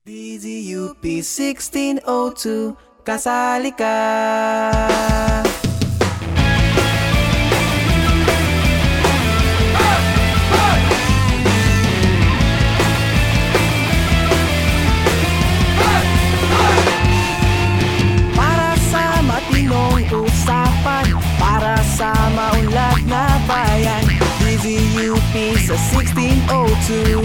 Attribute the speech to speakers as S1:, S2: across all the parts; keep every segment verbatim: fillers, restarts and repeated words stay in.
S1: D Z U P sixteen oh two, kasali ka. Para sa matinong usapan, para sa maunlad na bayan, D Z U P sa sixteen oh two.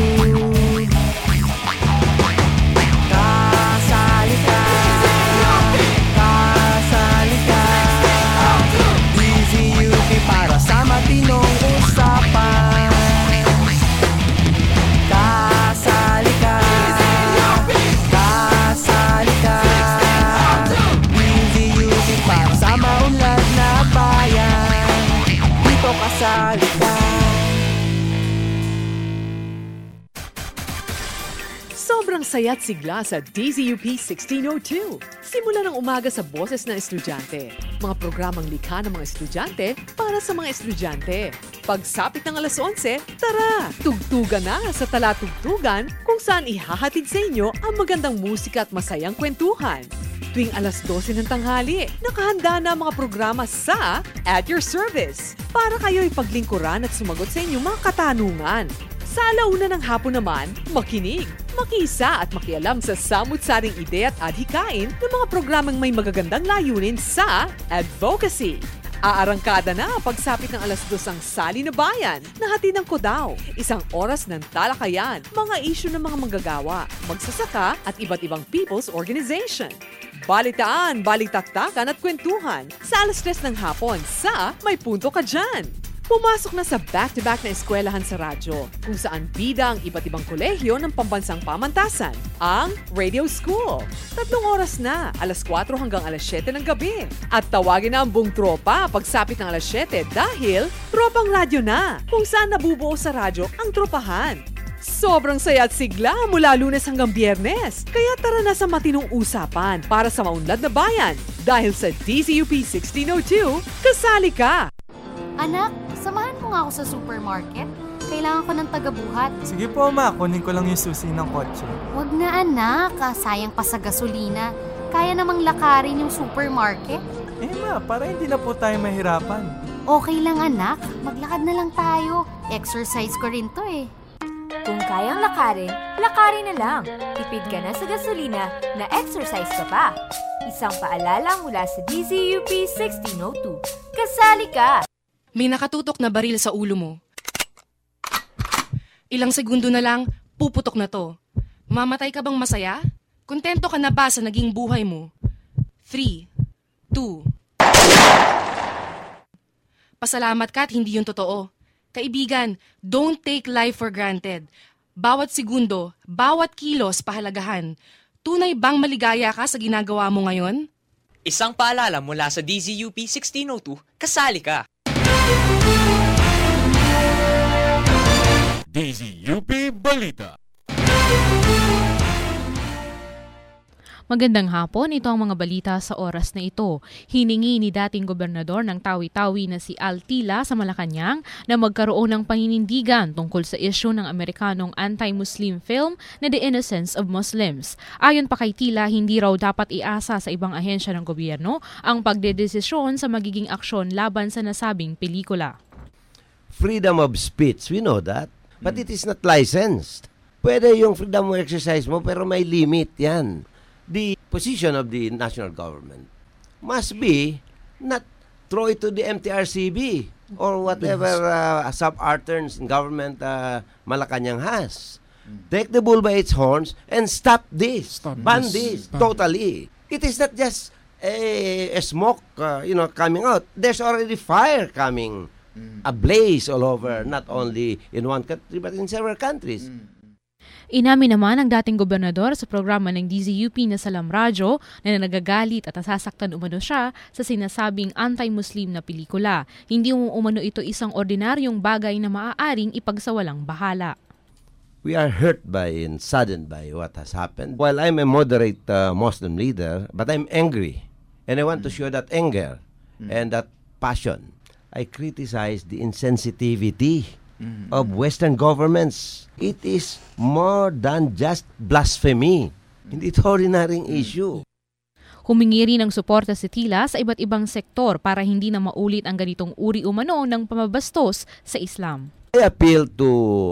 S2: Sobrang saya't sigla sa D Z U P sixteen oh two. Simula ng umaga sa boses ng estudyante. Mga programang likha ng mga estudyante para sa mga estudyante. Pagsapit ng alas onse, tara! Tugtugan na sa Talatugtugan kung saan ihahatid sa inyo ang magandang musika at masayang kwentuhan. Tuwing alas dose ng tanghali, nakahanda na mga programa sa At Your Service para kayo'y paglingkuran at sumagot sa inyong mga katanungan. Sa alauna ng hapon naman, makinig, makisa at makialam sa samut-saring ide at adhikain ng mga programang may magagandang layunin sa advocacy. Aarangkada na pagsapit ng alas dos ang Sali na Bayan na hatid ng Kodao. Isang oras ng talakayan, mga isyu ng mga manggagawa, magsasaka at iba't ibang people's organization. Balitaan, balitaktakan at kwentuhan sa alas tres ng hapon sa May Punto Ka Dyan. Pumasok na sa back-to-back na eskwelahan sa radyo, kung saan bida ang iba't ibang kolehiyo ng pambansang pamantasan, ang Radio School. Tatlong oras na, alas kwatro hanggang alas siyete ng gabi. At tawagin na ang buong tropa pagsapit ng alas siyete dahil tropang radyo na, kung saan nabubuo sa radyo ang tropahan. Sobrang saya at sigla mula Lunes hanggang Biyernes. Kaya tara na sa matinong usapan para sa maunlad na bayan. Dahil sa D Z U P sixteen oh two, kasali ka!
S3: Anak, samahan mo nga ako sa supermarket. Kailangan ko ng tagabuhat.
S4: Sige po, ma. Kunin ko lang yung susi ng kotse.
S3: Wag na, anak. Sayang pa sa gasolina. Kaya namang lakarin yung supermarket.
S4: Eh, ma, para hindi na po tayo mahirapan.
S3: Okay lang, anak. Maglakad na lang tayo. Exercise ko rin to eh.
S5: Kung kayang lakarin, lakarin na lang. Tipid ka na sa gasolina, na exercise ka pa. Isang paalala mula sa D Z U P sixteen oh two. Kasali ka!
S6: May nakatutok na baril sa ulo mo. Ilang segundo na lang, puputok na to. Mamatay ka bang masaya? Kontento ka na ba sa naging buhay mo? Three, two. Pasalamat ka at hindi yun totoo. Kaibigan, don't take life for granted. Bawat segundo, bawat kilos pahalagahan. Tunay bang maligaya ka sa ginagawa mo ngayon?
S7: Isang paalala mula sa D Z U P sixteen oh two, kasali ka!
S8: D Z U P Balita.
S9: Magandang hapon, ito ang mga balita sa oras na ito. Hiningi ni dating gobernador ng Tawi-Tawi na si Al Tila sa Malacanang na magkaroon ng paninindigan tungkol sa isyu ng Amerikanong anti-Muslim film na The Innocence of Muslims. Ayon pa kay Tila, hindi raw dapat iasa sa ibang ahensya ng gobyerno ang pagdedesisyon sa magiging aksyon laban sa nasabing pelikula.
S10: Freedom of speech, we know that. But it is not licensed. Pwede yung freedom of exercise mo pero may limit yan. The position of the national government must be not throw it to the M T R C B or whatever uh, subalterns in government uh, Malacanang has. Take the bull by its horns and stop this. Stop Ban this, this totally. It is not just a, a smoke uh, you know, coming out. There's already fire coming, mm. ablaze all over, not only in one country but in several countries. Mm.
S9: Inamin naman ang dating gobernador sa programa ng D Z U P na Salam Radyo na nagagalit at nasasaktan umano siya sa sinasabing anti-Muslim na pelikula. Hindi umano ito isang ordinaryong bagay na maaaring ipagsawalang bahala.
S10: We are hurt by and saddened by what has happened. While I'm a moderate uh, Muslim leader, but I'm angry. And I want mm. to show that anger mm. and that passion. I criticize the insensitivity mm-hmm. of Western governments. It is more than just blasphemy. Hindi ito ordinaryong issue.
S9: Humingi rin ng suporta si Tila sa iba't ibang sektor para hindi na maulit ang ganitong uri umano ng pamabastos sa Islam.
S10: I appeal to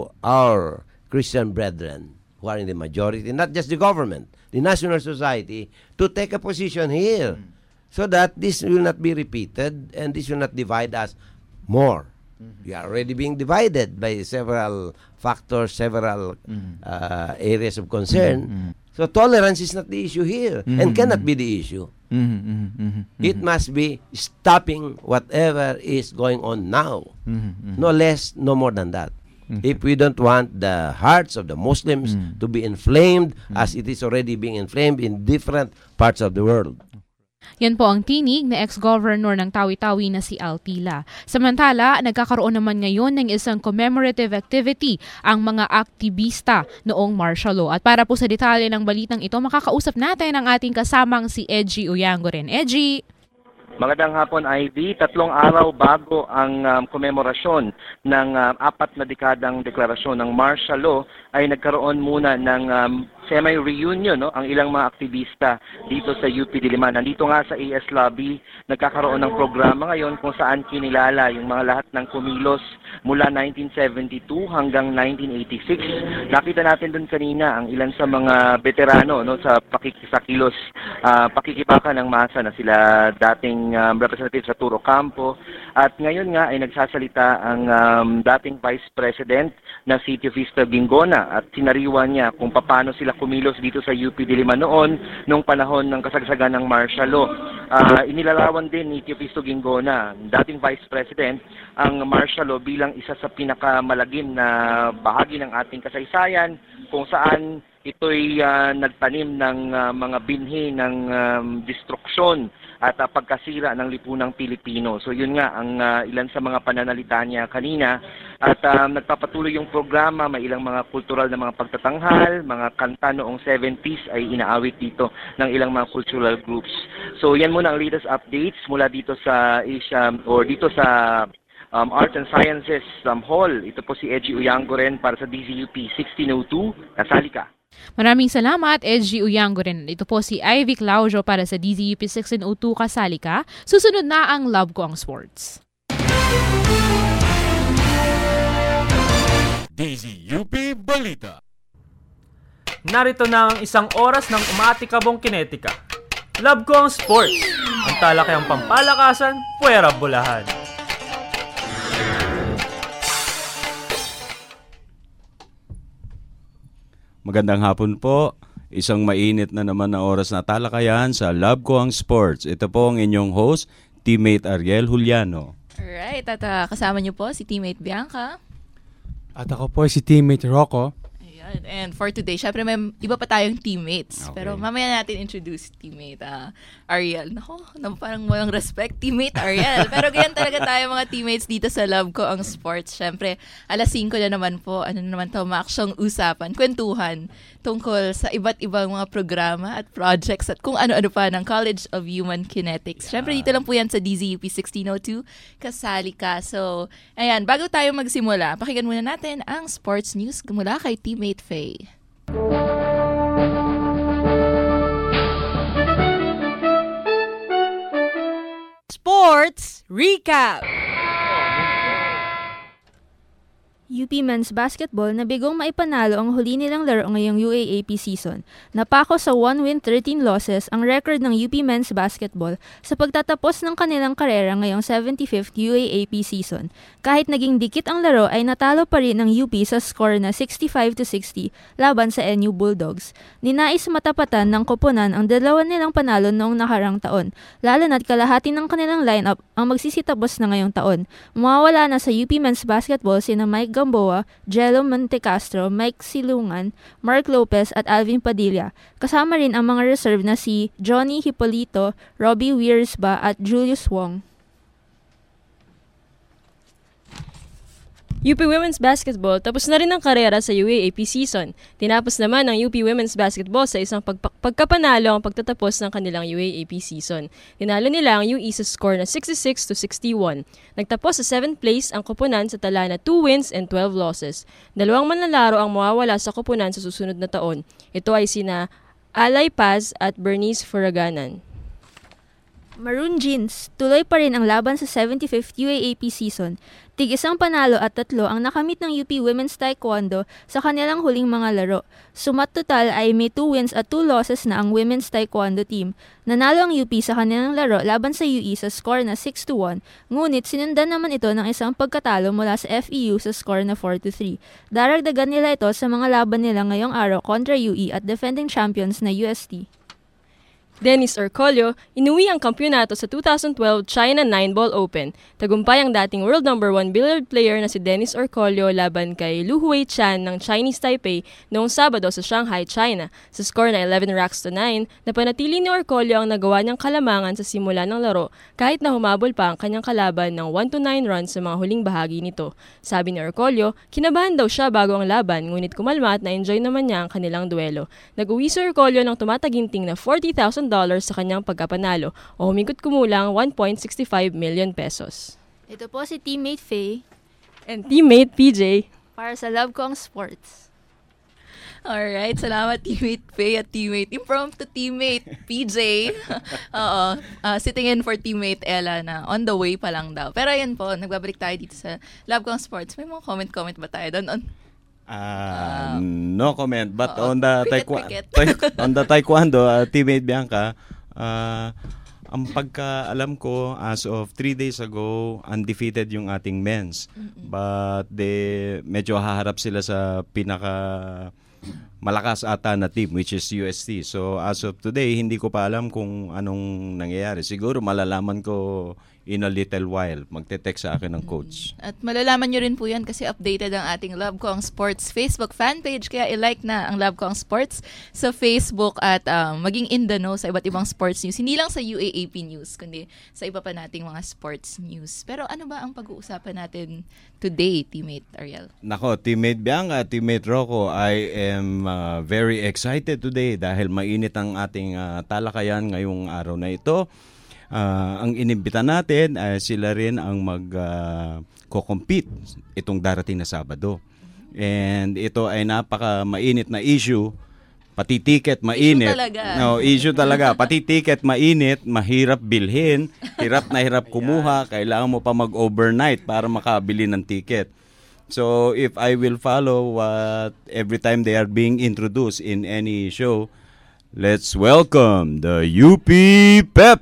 S10: our Christian brethren who are in the majority, not just the government, the national society, to take a position here so that this will not be repeated and this will not divide us more. We are already being divided by several factors, several uh, areas of concern. So tolerance is not the issue here mm-hmm. and cannot be the issue. Mm-hmm, mm-hmm, mm-hmm. It must be stopping whatever is going on now. Mm-hmm, no less, no more than that. Mm-hmm. If we don't want the hearts of the Muslims mm-hmm. to be inflamed mm-hmm. as it is already being inflamed in different parts of the world.
S9: Yan po ang tinig na ex-governor ng Tawi-Tawi na si Altila. Samantala, nagkakaroon naman ngayon ng isang commemorative activity ang mga aktivista noong martial law. At para po sa detalye ng balitang ito, makakausap natin ang ating kasamang si Edgy Uyangoren. Edgy!
S11: Magandang hapon, Ivy. Tatlong araw bago ang um, komemorasyon ng uh, apat na dekadang deklarasyon ng martial law ay nagkaroon muna ng um, semi-reunion no, ang ilang mga aktivista dito sa U P Diliman. Nandito nga sa A S Lobby, nagkakaroon ng programa ngayon kung saan kinilala yung mga lahat ng kumilos mula nineteen seventy-two hanggang nineteen eighty-six. Nakita natin dun kanina ang ilan sa mga veterano no, sa pakikisakilos, uh, pakikibaka ng masa na sila dating um, representative sa Turo Campo. At ngayon nga ay nagsasalita ang um, dating Vice President na si Teofisto Gingona at sinariwa niya kung paano sila kumilos dito sa U P Diliman noon nung panahon ng kasagsagan ng martial law. Uh, inilarawan din ni Teofisto Gingona, dating Vice President, ang martial law bilang isa sa pinakamalagim na bahagi ng ating kasaysayan kung saan ito'y uh, nagtanim ng uh, mga binhi ng um, destruksyon at uh, pagkasira ng lipunang Pilipino. So yun nga ang uh, ilan sa mga pananalita niya kanina at uh, nagpapatuloy yung programa, may ilang mga kultural na mga pagtatanghal, mga kanta noong seventies ay inaawit dito ng ilang mga cultural groups. So yan muna ang latest updates mula dito sa Asia or dito sa um, Arts and Sciences um, Hall. Ito po si Edgy Uyangoren para sa D Z U P sixteen oh two. Kasali ka.
S9: Maraming salamat, Edgy Uyangoren. Ito po si Ivy Claudio para sa D Z U P sixteen oh two. Kasali ka. Susunod na ang Love Ko ang Sports.
S8: D Z U P Balita.
S12: Narito na ang isang oras ng umaatikabong kinetika. Love Ko ang Sports. Ang talakayang pampalakasan, puwera bulahan.
S13: Magandang hapon po. Isang mainit na naman na oras na talakayan sa Love Ko ang Sports. Ito po ang inyong host, teammate Ariel Juliano.
S14: Alright, at uh, kasama niyo po si teammate Bianca.
S15: At ako po si teammate Rocco.
S14: Ayan, and for today, syempre may iba pa tayong teammates.
S13: Okay.
S14: Pero mamaya natin introduce teammate uh, Ariel. Nako, na parang walang respect, teammate Ariel. Pero ganyan talaga tayo mga teammates dito sa Love Ko ang Sports. Syempre, alas singko na naman po, ano naman to, maaksyong usapan, kwentuhan tungkol sa iba't ibang mga programa at projects at kung ano-ano pa ng College of Human Kinetics. Syempre, dito lang po yan sa D Z U P sixteen oh two. Kasali ka. So, ayan, bago tayo magsimula, pakinggan muna natin ang sports news mula kay teammate Faye.
S16: Sports Recap.
S17: U P Men's Basketball na bigong maipanalo ang huli nilang laro ngayong U A A P season. Napako sa one win thirteen losses ang record ng U P Men's Basketball sa pagtatapos ng kanilang karera ngayong seventy-fifth U A A P season. Kahit naging dikit ang laro ay natalo pa rin ng U P sa score na sixty-five to sixty laban sa N U Bulldogs. Ninais matapatan ng koponan ang dalawa nilang panalo noong nakarang taon, lalo na't kalahati ng kanilang lineup ang magsisitapos na ngayong taon. Mawawala na sa U P Men's Basketball sina Mike Gamboa, Jello Montecastro, Mike Silungan, Mark Lopez at Alvin Padilla. Kasama rin ang mga reserve na si Johnny Hipolito, Robbie Wiersba at Julius Wong.
S16: U P Women's Basketball tapos na rin ang karera sa U A A P season. Tinapos naman ng U P Women's Basketball sa isang pag- pagkapanalo ang pagtatapos ng kanilang U A A P season. Tinalo nila ang U E sa score na sixty-six to sixty-one. Nagtapos sa seventh place ang koponan sa tala na two wins and twelve losses. Dalawang manlalaro ang mawawala sa koponan sa susunod na taon. Ito ay sina Alay Paz at Bernice Furaganan.
S17: Maroon Jeans, tuloy pa rin ang laban sa seventy-fifth U A A P season. Tig-isang panalo at tatlo ang nakamit ng U P Women's Taekwondo sa kanilang huling mga laro. Sumat total ay may two wins at two losses na ang Women's Taekwondo team. Nanalo ang U P sa kanilang laro laban sa U E sa score na six to one, ngunit sinundan naman ito ng isang pagkatalo mula sa F E U sa score na four to three. Daragdagan nila ito sa mga laban nila ngayong araw kontra U E at defending champions na U S T.
S16: Dennis Orcolio, inuwi ang kampyonato sa two thousand twelve China nine Ball Open. Tagumpay ang dating world number one billiard player na si Dennis Orcolio laban kay Lu Hui Chan ng Chinese Taipei noong Sabado sa Shanghai, China. Sa score na eleven racks to nine, napanatili ni Orcolio ang nagawa niyang kalamangan sa simula ng laro kahit na humabol pa ang kanyang kalaban ng one to nine runs sa mga huling bahagi nito. Sabi ni Orcolio, kinabahan daw siya bago ang laban ngunit kumalma at na-enjoy naman niya ang kanilang duelo. Nag-uwi si Orcolio ng tumataginting na forty thousand dollars sa kanyang pagkapanalo o humigot kumulang one point six five million pesos.
S17: Ito po si teammate Faye
S16: and teammate P J
S17: para sa Love Ko Ang Sports.
S14: Alright, salamat teammate Faye at teammate, impromptu teammate P J. Oo, uh, sitting in for teammate Ella na on the way pa lang daw. Pero ayun po, nagbabalik tayo dito sa Love Ko Ang Sports. May mga comment-comment ba tayo doon? On
S13: Uh, no comment, but
S14: uh,
S13: on the taekwondo, on the taekwondo, uh, teammate Bianca, uh, ang pagkaalam ko as of three days ago, undefeated yung ating men's. Mm-hmm. But they medyo haharap sila sa pinaka malakas ata na team, which is U S T. So as of today, hindi ko pa alam kung anong nangyayari. Siguro malalaman ko in a little while. Magte-text sa akin ng coach.
S14: At malalaman nyo rin po yan kasi updated ang ating Love Ko Ang Sports Facebook fan page. Kaya i-like na ang Love Ko Ang Sports sa Facebook at um, maging in the know sa iba't ibang sports news. Hindi lang sa U A A P news, kundi sa iba pa nating mga sports news. Pero ano ba ang pag-uusapan natin today, teammate Ariel?
S13: Nako, teammate Bianca, teammate Rocco, I am uh, very excited today dahil mainit ang ating uh, talakayan ngayong araw na ito. Uh, ang inimbita natin ay uh, sila rin ang mag-co-compete uh, itong darating na Sabado. And ito ay napaka mainit na issue. Pati ticket mainit.
S14: Issue talaga.
S13: No, issue talaga. Pati ticket mainit, mahirap bilhin, hirap na hirap kumuha, kailangan mo pa mag-overnight para makabili ng ticket. So if I will follow what every time they are being introduced in any show, let's welcome the U P Pep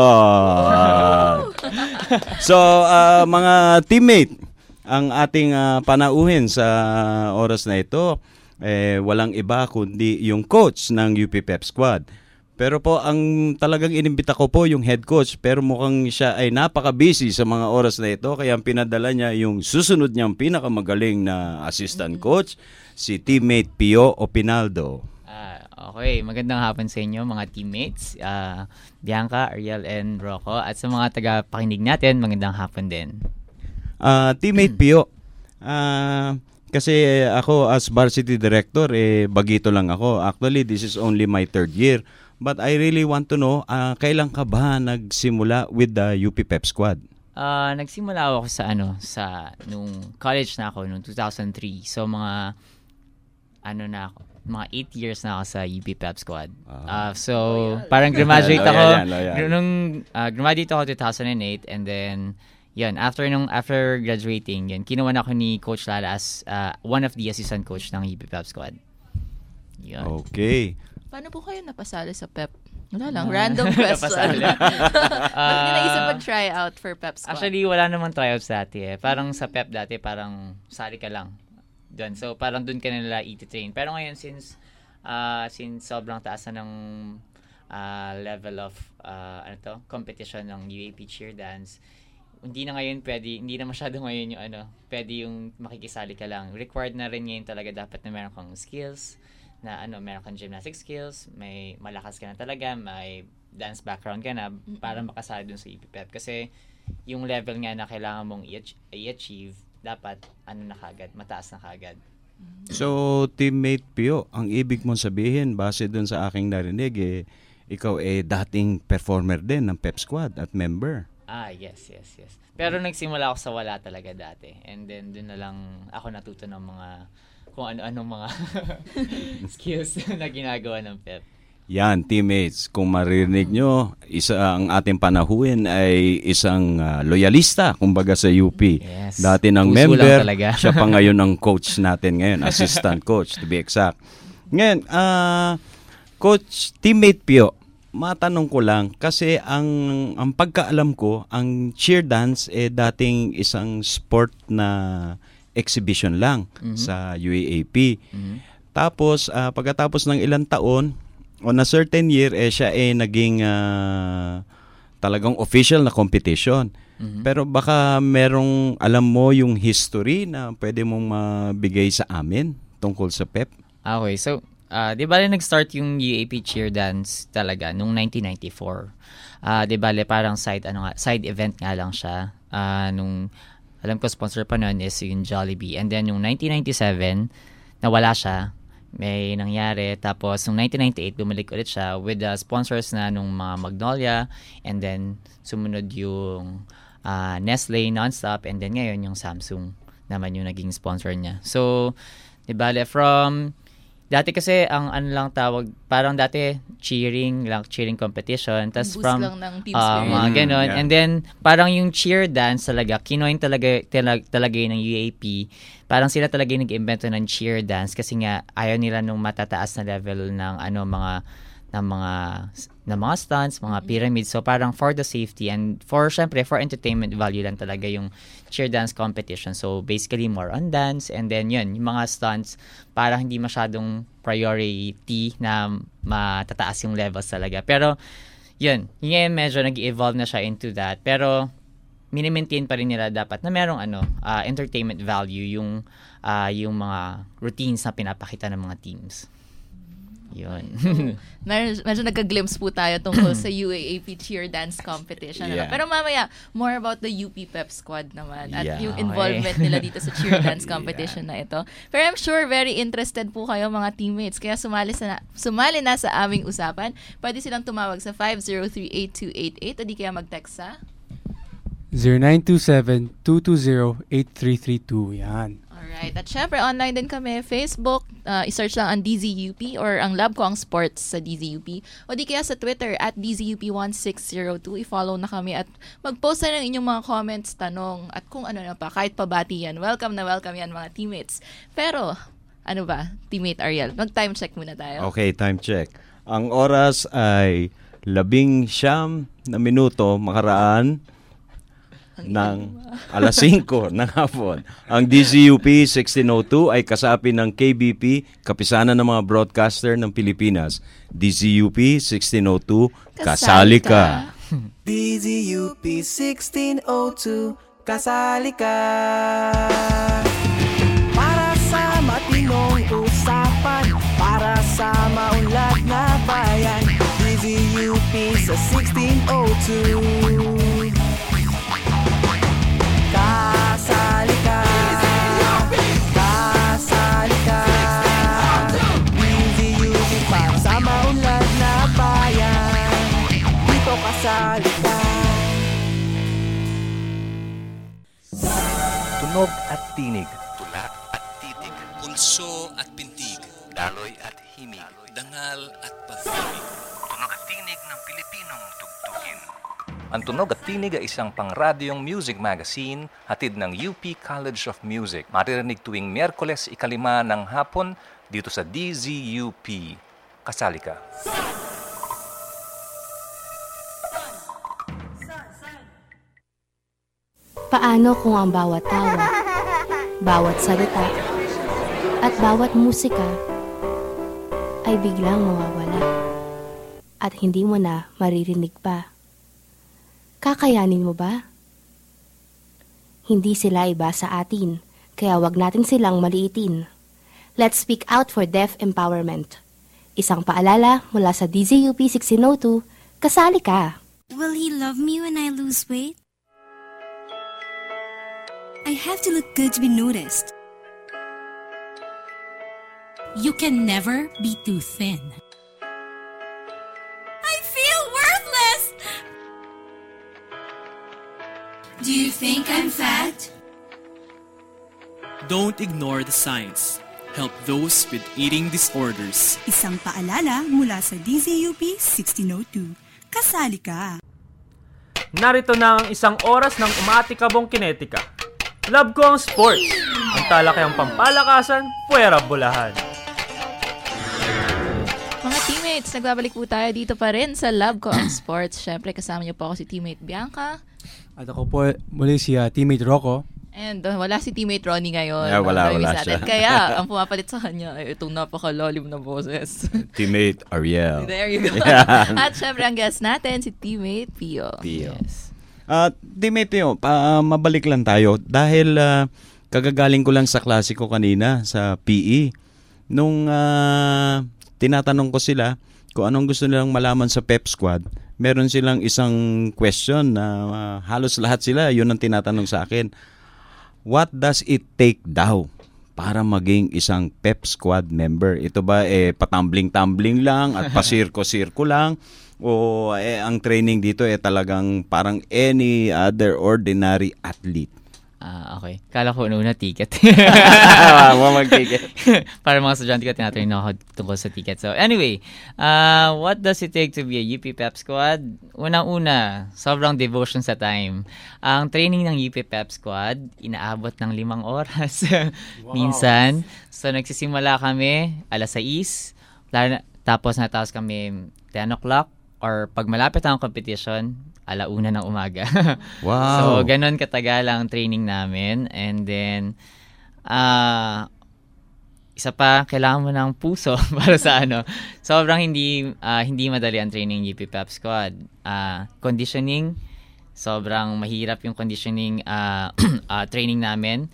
S13: Squad. So, uh, mga teammate, ang ating uh, panauhin sa oras na ito, eh, walang iba kundi yung coach ng U P Pep Squad. Pero po, ang talagang inimbita ko po yung head coach, pero mukhang siya ay napaka-busy sa mga oras na ito, kaya pinadala niya yung susunod niyang pinakamagaling na assistant coach, si teammate Pio Opinaldo.
S18: Okay, magandang hapon sa inyo mga teammates, uh, Bianca, Ariel, and Rocco. At sa mga taga-pakinig natin, magandang hapon din.
S13: Uh, teammate Pio, uh, kasi ako as varsity director, eh, bagito lang ako. Actually, this is only my third year. But I really want to know, uh, kailan ka ba nagsimula with the U P Pep Squad?
S18: Uh, nagsimula ako sa ano, sa nung college na ako, nung two thousand three. So mga, ano na ako, mga eight years na ako sa U P Pep Squad. Uh, so, loyal. Parang graduate ako. Loyal, loyal. Nung uh, graduate ako two thousand eight and then, yun, after nung after graduating, yun, kinuha ako ni Coach Lala as uh, one of the assistant coach ng U P Pep Squad. Yun.
S13: Okay.
S14: Paano po kayo napasali sa Pep? Wala lang, random question. Bakit nyo naisip mag-try out for Pep Squad?
S18: Actually, wala namang tryouts dati eh. Parang sa Pep dati, parang sali ka lang. Dun. So, parang dun ka nila i-train. Pero ngayon, since uh, since sobrang taas na ng uh, level of uh, ano to, competition ng U A P cheer dance, hindi na ngayon pwede, hindi na masyado ngayon yung ano, pwede yung makikisali ka lang. Required na rin ngayon talaga dapat na meron kang skills, na ano, meron kang gymnastic skills, may malakas ka na talaga, may dance background ka na para makasali dun sa U P Pep. Kasi yung level nga na kailangan mong i-achieve, dapat ano na kagad, mataas na kagad.
S13: So, teammate Pio, ang ibig mong sabihin, base dun sa aking narinig, eh, ikaw eh dating performer din ng Pep Squad at member.
S18: Ah, yes, yes, yes. Pero nagsimula ako sa wala talaga dati. And then, dun na lang ako natuto ng mga, kung ano-anong mga skills na ginagawa ng Pep.
S13: Yan, teammates, kung maririnig nyo, isa ang ating panahuin ay isang uh, loyalista, kumbaga sa U P.
S18: Yes.
S13: Dati ng
S18: Puso lang
S13: member,
S18: talaga.
S13: siya pa ngayon ang coach natin ngayon, assistant coach to be exact. Ngayon, uh, Coach, teammate Pio, matanong ko lang, kasi ang, ang pagkaalam ko, ang cheer dance eh dating isang sport na exhibition lang
S18: Mhm.
S13: sa U A A P.
S18: Mhm.
S13: Tapos, uh, pagkatapos ng ilang taon, on a certain year, eh, siya eh naging uh, talagang official na competition.
S18: Mhm.
S13: Pero baka merong, alam mo yung history na pwede mong mabigay sa amin tungkol sa P E P?
S18: Okay, so, uh, di ba nag-start yung U A P cheer dance talaga noong nineteen ninety-four. Uh, di ba parang side, ano nga, side event nga lang siya. Uh, nung, alam ko sponsor pa noon is yung Jollibee. And then yung nineteen ninety-seven, nawala siya. May nangyari. Tapos, noong nineteen ninety-eight, bumalik ulit siya with the sponsors na nung mga Magnolia. And then, sumunod yung uh, Nestle Nonstop. And then, ngayon, yung Samsung naman yung naging sponsor niya. So, di ba, from... Dati kasi, ang ano lang tawag, parang dati, cheering lang, cheering competition. Tapos
S14: Boost
S18: from,
S14: lang ng team
S18: uh,
S14: spirit.
S18: mga
S14: Mm,
S18: ganon.
S14: yeah.
S18: And then, parang yung cheer dance talaga, kinoin talaga, talag, talaga yun ng U A P. Parang sila talaga yung nag-invento ng cheer dance kasi nga, ayaw nila nung matataas na level ng ano, mga, ng mga, ng mga stunts, mga pyramids. So, parang for the safety and for, syempre, for entertainment value lang talaga yung cheer dance competition. So, basically, more on dance. And then, yun, yung mga stunts, parang hindi masyadong priority na matataas yung levels talaga. Pero, yun, yun medyo nag-evolve na siya into that. Pero, mini-maintain pa rin nila dapat na merong ano, uh, entertainment value yung, uh, yung mga routines na pinapakita ng mga teams. Yun.
S14: medyo, medyo nagka-glimpse po tayo tungkol sa U A A P cheer dance competition. Ano?
S18: Yeah.
S14: Pero mamaya, more about the U P Pep Squad naman at
S18: Yeah.
S14: yung involvement nila dito sa cheer dance competition na ito. Pero I'm sure very interested po kayo mga teammates. Kaya sumali, sa, sumali na sa aming usapan. Pwede silang tumawag sa five zero three eight two eight eight o di kaya mag-text sa
S15: zero nine two seven two two zero eight three three two. Yan.
S14: Alright. At syempre, online din kami. Facebook, uh, isearch lang ang D Z U P or ang Lab ko ang Sports sa D Z U P. O di kaya sa Twitter at D Z U P one six zero two. I-follow na kami at mag-post na ng inyong mga comments, tanong, at kung ano na pa, kahit pabati yan. Welcome na welcome yan mga teammates. Pero, ano ba, teammate Ariel? Mag-time check muna tayo.
S13: Okay, time check. Ang oras ay labing siyam na minuto makaraan ng alas singko ng hapon. Ang D Z U P sixteen oh two ay kasapi ng K B P, Kapisanan ng mga Broadcaster ng Pilipinas. D Z U P sixteen oh two, kasali ka.
S1: D Z U P sixteen oh two, kasali ka. Para sa matinong usapan, para sa maunlad na bayan, D Z U P sa sixteen oh two. Kasali ka, kasali ka, D Z U P para sa maunlad na bayan, dito kasali ka.
S19: Tunog at tinig.
S20: Tula at titig. Pulso at pintig. Daloy at himig. Dangal at pag-ibig. Tunog at tinig ng Pilipinong tugtugin.
S19: Ang Tunog at Tinig ay isang pangradyong music magazine hatid ng U P College of Music. Maririnig tuwing Miyerkules ikalima ng hapon dito sa D Z U P. Kasali ka.
S21: Paano kung ang bawat tawa, bawat salita, at bawat musika ay biglang mawawala at hindi mo na maririnig pa? Kakayanin mo ba? Hindi sila iba sa atin, kaya wag natin silang maliitin. Let's speak out for deaf empowerment. Isang paalala mula sa D Z U P sixteen oh two, kasali ka!
S22: Will he love me when I lose weight? I have to look good to be noticed.
S23: You can never be too thin.
S22: I feel worthless! Do you think I'm fat?
S24: Don't ignore the signs.
S2: help those with eating disorders.
S22: Isang paalala mula sa D Z U P sixteen oh two. Kasali ka!
S12: Narito na ang isang oras ng umaatikabong kinetika. Love ko ang sports. Ang talakayang pampalakasan, puwera bulahan.
S14: Mga teammates, nagbabalik po tayo dito pa rin sa Love ko ang sports. Siyempre, kasama niyo po ako si teammate Bianca.
S15: At ako po muli si uh, teammate Rocco.
S14: And uh, wala si teammate Ronnie ngayon.
S13: Yeah, wala, wala
S14: siya. Kaya, ang pumapalit sa kanya ay itong napakalalim na boses.
S13: Teammate Ariel.
S14: There you go.
S13: Yeah.
S14: At syempre, ang guest natin, si teammate Pio.
S13: Pio. Yes. Uh, teammate Pio, pa, uh, mabalik lang tayo. Dahil uh, kagagaling ko lang sa klase ko kanina, sa P E. Nung uh, tinatanong ko sila kung anong gusto nilang malaman sa Pep Squad, meron silang isang question na uh, halos lahat sila, yun ang tinatanong sa akin. What does it take daw para maging isang Pep Squad member? Ito ba eh patambling-tambling lang at pasirko-sirko lang? O eh, ang training dito eh talagang parang any other ordinary athlete?
S18: Ah, okay. Kala ko una ticket.
S13: Mo mag-ticket.
S18: Para mga estudyante ko, tinatrain ako tungkol sa ticket. So anyway, uh, what does it take to be a U P Pep Squad? Unang-una, sobrang devotion sa time. Ang training ng U P Pep Squad, inaabot ng limang oras. Wow. Minsan. So nagsisimula kami alas sais, tapos natapos kami ten o'clock, or pag malapit ang competition, alauna ng umaga.
S13: Wow.
S18: So, ganun katagal ang training namin. And then, uh, isa pa, kailangan mo ng puso para sa ano. Sobrang hindi uh, hindi madali ang training U P Pep Squad. Uh, conditioning, sobrang mahirap yung conditioning uh, uh, training namin.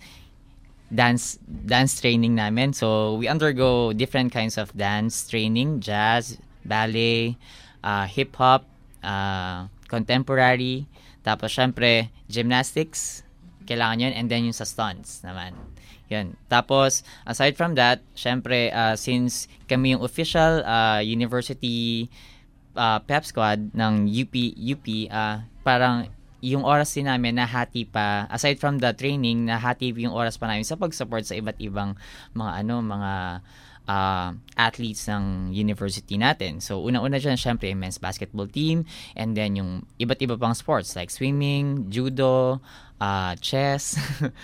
S18: Dance dance training namin. So, we undergo different kinds of dance training, jazz, ballet, uh, hip-hop, uh, contemporary, tapos syempre gymnastics, kailangan yun, and then yung sa stunts naman. Yun. Tapos, aside from that, syempre, uh, since kami yung official uh, university uh, pep squad ng U P, U P, uh, parang yung oras din namin nahati pa, aside from the training, nahati yung oras pa namin sa pag-support sa iba't ibang mga ano, mga Uh, athletes ng university natin. So, una-una dyan, syempre, yung men's basketball team, and then yung iba't iba pang sports like swimming, judo, uh, chess,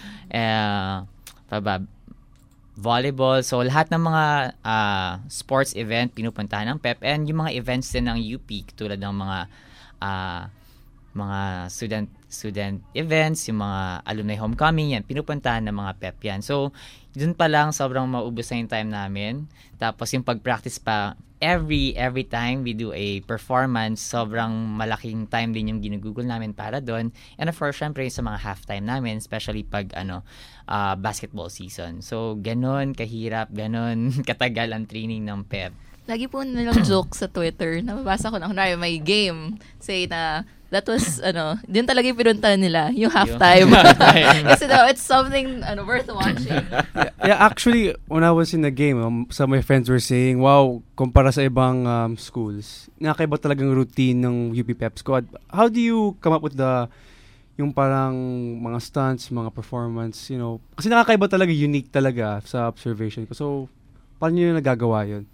S18: uh, paba, volleyball. So, lahat ng mga uh, sports event pinupuntahan ng Pep, and yung mga events din ng U P, tulad ng mga uh, mga student student events, yung mga alumni homecoming, yan, pinupuntahan ng mga Pep yan. So, dun pa lang, sobrang maubos na yung time namin. Tapos, yung pag-practice pa, every every time we do a performance, sobrang malaking time din yung ginugugol namin para doon. And of course, syempre, sa mga halftime namin, especially pag, ano, uh, basketball season. So, ganon kahirap, ganon katagal ang training ng Pep.
S14: Lagi po nilang joke sa Twitter. Nababasa ko na, kunwari, may game. Say na, that was, ano, din talaga yung pinuntahan nila, yung halftime. Kasi daw, it's something ano, worth watching.
S15: Yeah, actually, when I was in the game, um, some of my friends were saying, wow, kumpara sa ibang um, schools, nakakaiba talagang routine ng U P Pep Squad. How do you come up with the, yung parang mga stunts, mga performance, you know? Kasi nakakaiba talaga, unique talaga sa observation ko. So, paano nyo nagagawa yun?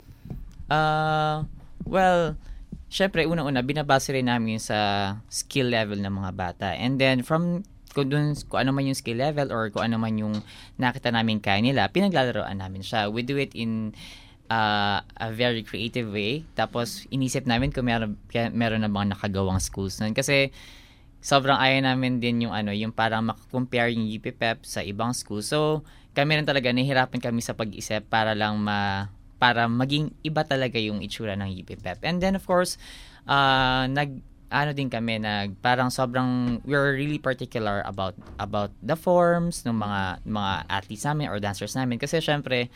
S18: Uh, well, syempre, unang-una, binabase rin namin sa skill level ng mga bata. And then, from kung, dun, kung ano man yung skill level or kung ano man yung nakita namin kaya nila, pinaglalaroan namin siya. We do it in uh, a very creative way. Tapos, inisip namin kung meron, meron na mga nakagawang schools nun. Kasi, sobrang ayaw namin din yung ano, yung parang makakompare yung U P Pep sa ibang school. So, kami rin talaga, nahihirapan kami sa pag-isip para lang ma... para maging iba talaga yung itsura ng U P Pep. And then, of course, uh, nag, ano din kami, nag, parang sobrang, we're really particular about about the forms ng mga mga athletes namin or dancers namin. Kasi, syempre,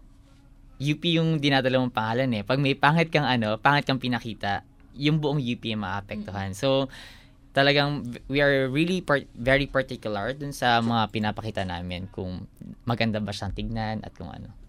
S18: U P yung dinadala mong pangalan eh. Pag may pangit kang ano, pangit kang pinakita, yung buong U P yung maapektuhan. So, talagang, we are really part, very particular dun sa mga pinapakita namin kung maganda ba siyang tignan at kung ano.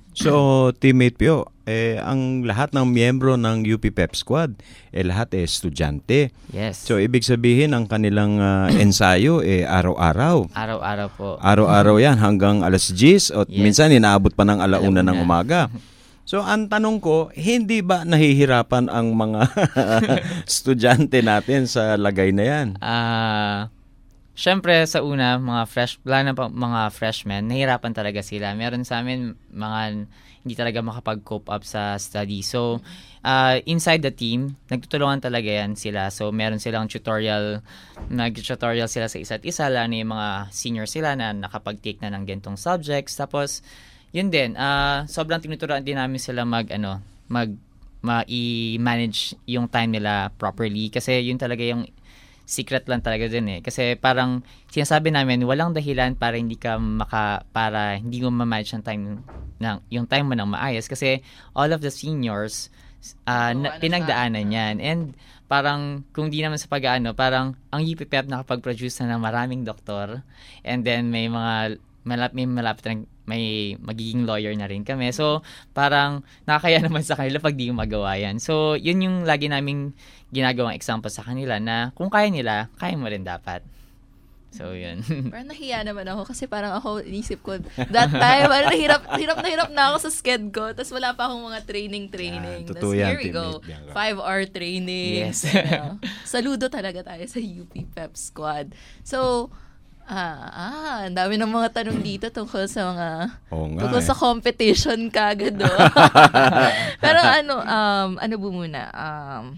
S13: So, Teammate Pio, eh, ang lahat ng miyembro ng U P Pep Squad, eh, lahat eh, estudyante.
S18: Yes.
S13: So, ibig sabihin, ang kanilang uh, ensayo, eh, araw-araw.
S18: Araw-araw po.
S13: Araw-araw yan, hanggang alas diyes, at
S18: Yes.
S13: minsan inaabot pa ng alauna
S18: Alauna.
S13: ng umaga. So, ang tanong ko, hindi ba nahihirapan ang mga estudyante natin sa lagay na yan?
S18: Ah... Siyempre, sa una, mga fresh, lalo na pa- mga freshmen, nahirapan talaga sila. Meron sa amin, mga hindi talaga makapag-cope up sa study. So, uh, inside the team, nagtutulungan talaga yan sila. So, meron silang tutorial, nag-tutorial sila sa isa't isa, lalo na yung mga senior sila na nakapag-take na ng gantong subjects. Tapos, yun din, uh, sobrang tinuturuan din namin sila mag, ano, mag, ma-i-manage yung time nila properly. Kasi yun talaga yung secret lang talaga din eh. Kasi parang sinasabi namin, walang dahilan para hindi ka maka, para hindi mo ma-manage yung time, ng, yung time mo ng maayos. Kasi all of the seniors, uh, na, pinagdaanan yan. And parang, kung di naman sa pag-ano, parang ang U P P E P nakapag-produce na ng maraming doktor. And then may mga, malap, may malapit na, may magiging lawyer na rin kami. So, parang nakakaya naman sa kanila pag di magawa yan. So, yun yung lagi naming ginagawang example sa kanila na kung kaya nila, kaya mo rin dapat. So, yun.
S14: Parang nahiya naman ako kasi parang ako, inisip ko, that time, parang nahirap, hirap na hirap na ako sa sked ko. Tapos wala pa akong mga training-training.
S13: Yan,
S14: Tapos
S13: totoo yan,
S14: here we go.
S13: teammate Bianca.
S14: Five-hour training.
S18: Yes.
S14: Ano. Saludo talaga tayo sa U P Pep Squad. So, Ah, ah, ang dami ng mga tanong dito tungkol sa mga
S13: Oo nga,
S14: tungkol
S13: eh.
S14: sa competition kagad do. Pero ano um ano bu muna? Um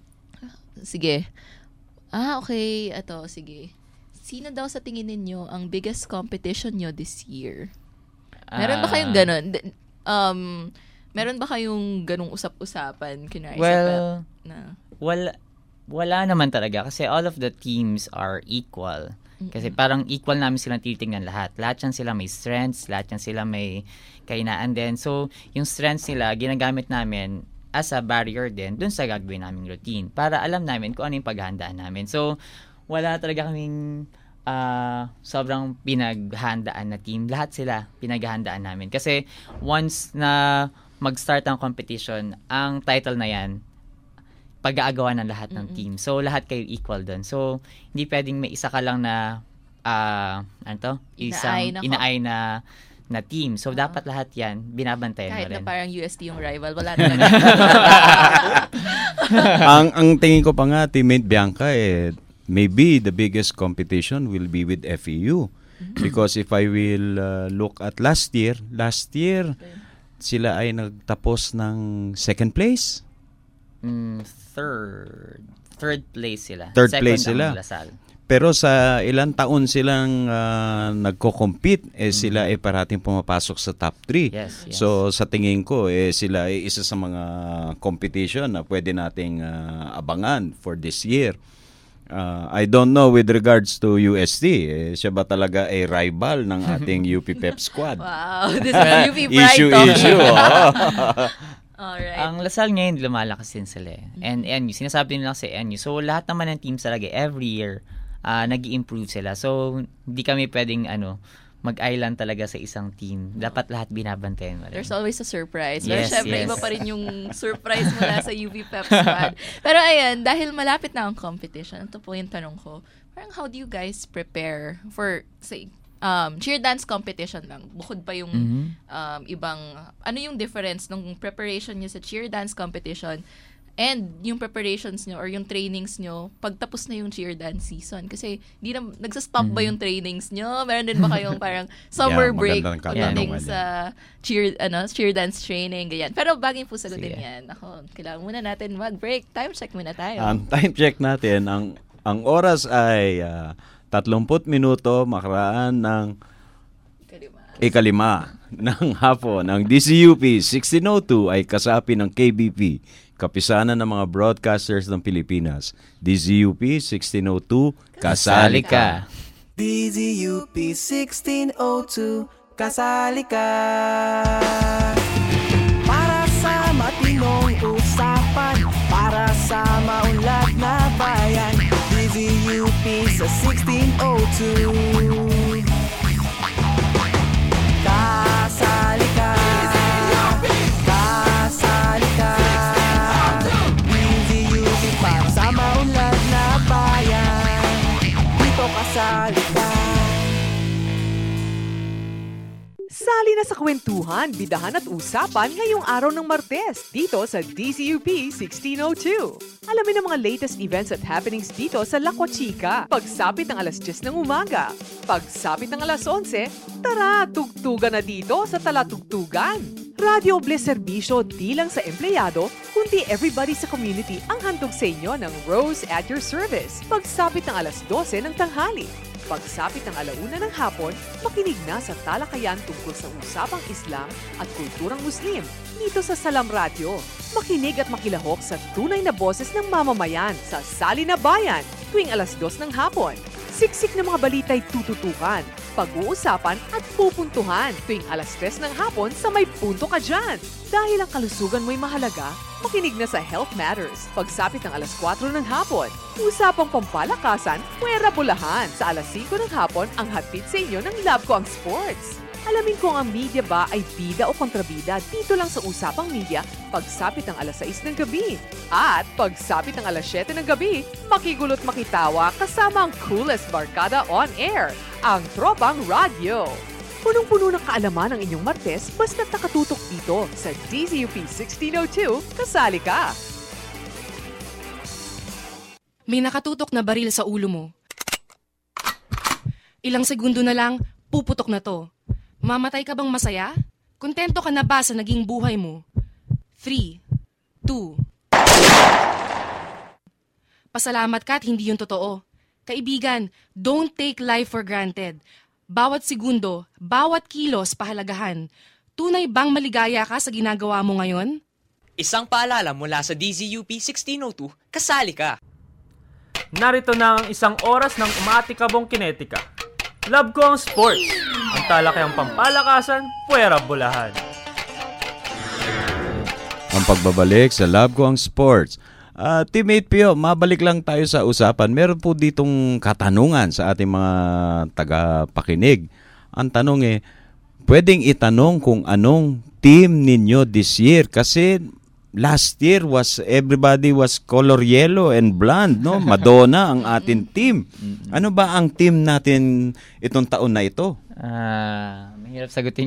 S14: sige. Ah, okay. Ito, sige. Sino daw sa tingin ninyo ang biggest competition nyo this year? Meron ba kayong ganun? D- Um, meron ba kayong ganung usap-usapan kunwari sa
S18: Well,
S14: pep na?
S18: wala, wala naman talaga kasi all of the teams are equal. Kasi parang equal namin silang titingnan lahat. Lahat yan sila may strengths, lahat yan sila may kainaan din. So, yung strengths nila, ginagamit namin as a barrier din dun sa gagawin naming routine para alam namin kung ano yung paghahandaan namin. So, wala talaga kaming uh, sobrang pinaghandaan na team. Lahat sila pinaghandaan namin. Kasi once na mag-start ang competition, ang title na yan, pag-aagawa ng lahat ng
S14: Mm-mm.
S18: team. So, lahat kayo equal dun. So, hindi pwedeng may isa ka lang na, uh, ano to? Isang
S14: Inaay na-
S18: inaay na, na team. So, dapat lahat yan, binabantayan
S14: Kahit
S18: mo
S14: na
S18: rin.
S14: parang U S T yung rival, wala talaga.
S13: ang ang tingin ko pa nga, Teammate Bianca, eh, maybe the biggest competition will be with F E U. Because if I will uh, look at last year, last year, sila ay nagtapos ng second place.
S18: Mm, third. Third place sila.
S13: Third
S18: Second
S13: place
S18: ang
S13: sila.
S18: Lasal.
S13: Pero sa ilang taon silang uh, nagko-compete, eh, sila ay parating pumapasok sa top three.
S18: Yes, yes.
S13: So sa tingin ko, eh, sila ay isa sa mga competition na pwede nating uh, abangan for this year. Uh, I don't know with regards to U S T, eh, siya ba talaga ay rival ng ating U P Pep Squad?
S14: Wow, this is U P Pride
S13: issue,
S14: talk.
S13: issue. Oh.
S14: Alright.
S18: Ang Lasal ngayon, lumalakas din sila eh. And N U, sinasabi nila sa N U. So, lahat naman ng teams talaga, every year, uh, nag-i-improve sila. So, hindi kami pwedeng, ano, mag-island talaga sa isang team. Dapat lahat binabantayan mo rin.
S14: There's always a surprise. Pero
S18: Yes,
S14: syempre,
S18: yes.
S14: iba pa rin yung surprise mula sa U P Pep Squad. Pero ayan, dahil malapit na ang competition, ito po yung tanong ko, parang how do you guys prepare for, say, um, cheer dance competition lang? Bukod pa yung
S18: Mhm.
S14: um, ibang, ano yung difference ng preparation nyo sa cheer dance competition and yung preparations nyo or yung trainings nyo pagtapos na yung cheer dance season? Kasi di na, nagsastop ba yung trainings nyo? Meron din ba kayong parang summer
S13: Yeah,
S14: break
S13: magandang
S14: pagdating
S13: katanungan
S14: sa cheer, ano, cheer dance training, ganyan. Pero bagay po sagutin
S13: Sige.
S14: yan. Ako, kailangan muna natin mag-break. Time check muna tayo.
S13: Ang time check natin, ang ang oras ay uh, thirty minuto makaraan ng ikalima ng hapon. Ang D C U P sixteen oh two ay kasapi ng K B P, Kapisanan ng mga Broadcasters ng Pilipinas. D Z U P sixteen oh two, kasali ka.
S1: D Z U P sixteen oh two, kasali ka. Para sa matinong usapan, para sa maunlad na bayan, D Z U P sa sixteen oh two. Kasali ka.
S3: na sa kwentuhan, bidahan at usapan ngayong araw ng Martes dito sa D Z U P sixteen oh two. Alamin ang mga latest events at happenings dito sa La Cuachica. Pagsapit ng alas diyes ng umaga. Pagsapit ng alas onse, tara, tugtugan na dito sa Talatugtugan. Radio Bliss serbisyo di lang sa empleyado, kundi everybody sa community ang handog sa inyo ng Rose at your service. Pagsapit ng alas dose ng tanghali. Pagsapit ng alauna ng hapon, makinig na sa talakayan tungkol sa usapang Islam at kulturang Muslim dito sa Salam Radio. Makinig at makilahok sa tunay na boses ng mamamayan sa Sali na Bayan tuwing alas dos ng hapon. Siksik na mga balita'y tututukan, pag-uusapan at pupuntuhan tuwing alas tres ng hapon sa May Punto Ka Dyan. Dahil ang kalusugan mo'y mahalaga, makinig na sa Health Matters. Pagsapit ng alas kwatro ng hapon, usapang pampalakasan, puwera bulahan. Sa alas singko ng hapon, ang hatid sa inyo ng Love Ko ang Sports. Alamin kung ang media ba ay bida o kontrabida dito lang sa Usapang Media pagsapit ng alas sais ng gabi. At pagsapit ng alas siyete ng gabi, makigulot makitawa kasama ang coolest barkada on air, ang Tropang Radyo. Punong-puno ng kaalaman ang inyong Martes basta't nakatutok dito sa D Z U P sixteen oh two, kasali ka!
S6: May nakatutok na baril sa ulo mo. Ilang segundo na lang, puputok na to. Mamatay ka bang masaya? Kontento ka na ba sa naging buhay mo? three, two. Pasalamat ka at hindi yun totoo. Kaibigan, don't take life for granted. Bawat segundo, bawat kilos pahalagahan. Tunay bang maligaya ka sa ginagawa mo ngayon?
S7: Isang paalala mula sa D Z U P sixteen oh two, kasali ka.
S12: Narito na ang isang oras ng umaatikabong kinetika. Love ko ang sports. Ang talakayang pampalakasan, puwera bulahan.
S13: Ang pagbabalik sa Love Ko ang Sports. Uh, Teammate Pio, mabalik lang tayo sa usapan. Meron po ditong katanungan sa ating mga tagapakinig. Ang tanong eh, pwedeng itanong kung anong team ninyo this year? Kasi last year was everybody was color yellow and blonde, no? Madonna ang ating team. Ano ba ang team natin itong taon na ito?
S18: Ah, uh, mahirap sagutin.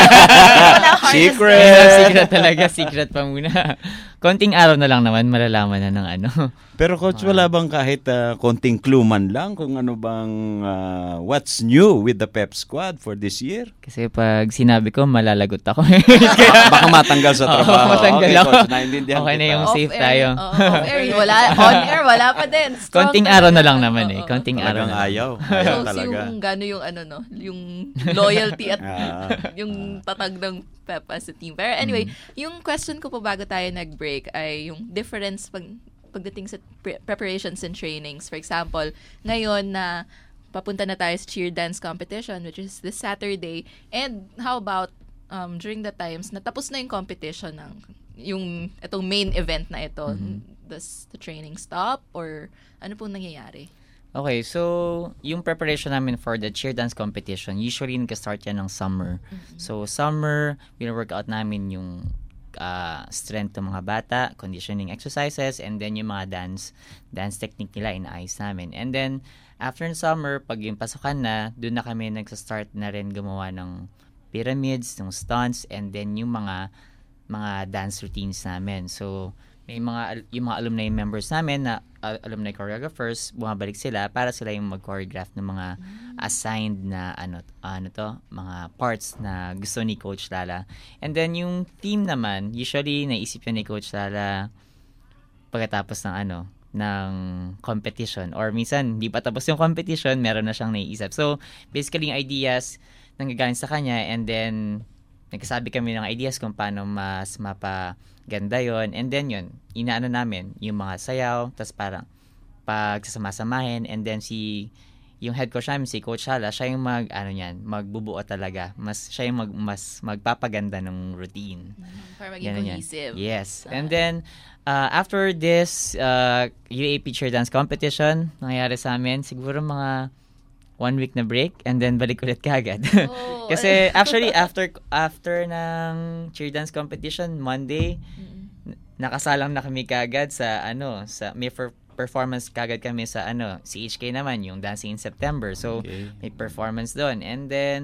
S13: Secret.
S18: Secret talaga, secret pa muna. Konting araw na lang naman malalaman na ng ano.
S13: Pero coach, wala bang kahit uh, konting clue man lang kung ano bang uh, what's new with the Pep Squad for this year?
S18: Kasi pag sinabi ko, malalagot ako.
S13: Baka matanggal sa trabaho.
S18: Oh, matanggal
S13: okay,
S18: ako.
S13: coach, naintindihan
S18: okay
S13: kita.
S18: na yung
S14: Off
S18: safe
S14: air,
S18: tayo.
S14: Oh, off air, wala, on air, wala pa din. Strong
S18: konting araw na lang naman eh. Konting araw na.
S13: Ayaw. Ayaw
S14: so,
S13: talaga.
S14: Yung gano yung ano no, yung loyalty at
S13: ah,
S14: yung tatag ng Pep as a team. Pero anyway, mm. yung question ko po bago tayo nag-break ay yung difference pag pagdating sa pre- preparations and trainings. For example, ngayon na papunta na tayo sa cheer dance competition which is this Saturday. And how about um, during the times na tapos na yung competition ng yung itong main event na ito, mm-hmm. does the training stop or ano pong nangyayari?
S18: Okay, so yung preparation namin for the cheer dance competition, usually nag-start yan ng summer. Mm-hmm. So summer, wino-workout namin yung uh, strength ng mga bata, conditioning exercises, and then yung mga dance dance technique nila inaayos namin. And then after ng summer, pag yung pasukan na, doon na kami nag-start na rin gumawa ng pyramids, ng stunts, and then yung mga mga dance routines namin. So may mga yung mga alumni members namin na uh, alumni choreographers, bumabalik sila para sila yung mag-choreograph ng mga assigned na ano ano to, mga parts na gusto ni Coach Lala. And then yung team naman, usually naisip yun ni Coach Lala pagkatapos ng ano ng competition, or minsan hindi pa tapos yung competition, meron na siyang naiisip. So basically yung ideas nanggagaling sa kanya, and then nagsasabi kami ng ideas kung paano mas mapaganda yon, and then yun, inaano namin yung mga sayaw, tas parang pagsasama-samahin, and then si yung head coach namin, si Coach Hala, siya yung mag ano niyan, magbubuo talaga, mas siya yung mag, mas magpapaganda ng routine
S14: para maging cohesive.
S18: Yes. And then uh, after this uh, U A P cheer dance competition, nangyayari sa amin siguro mga one week na break, and then balik ulit kagad. Oh. Kasi actually after after ng cheer dance competition Monday, mm-hmm. nakasalang na kami kagad sa ano sa may for performance kagad kami sa ano C H K naman, yung Dancing in September. So okay. May performance doon, and then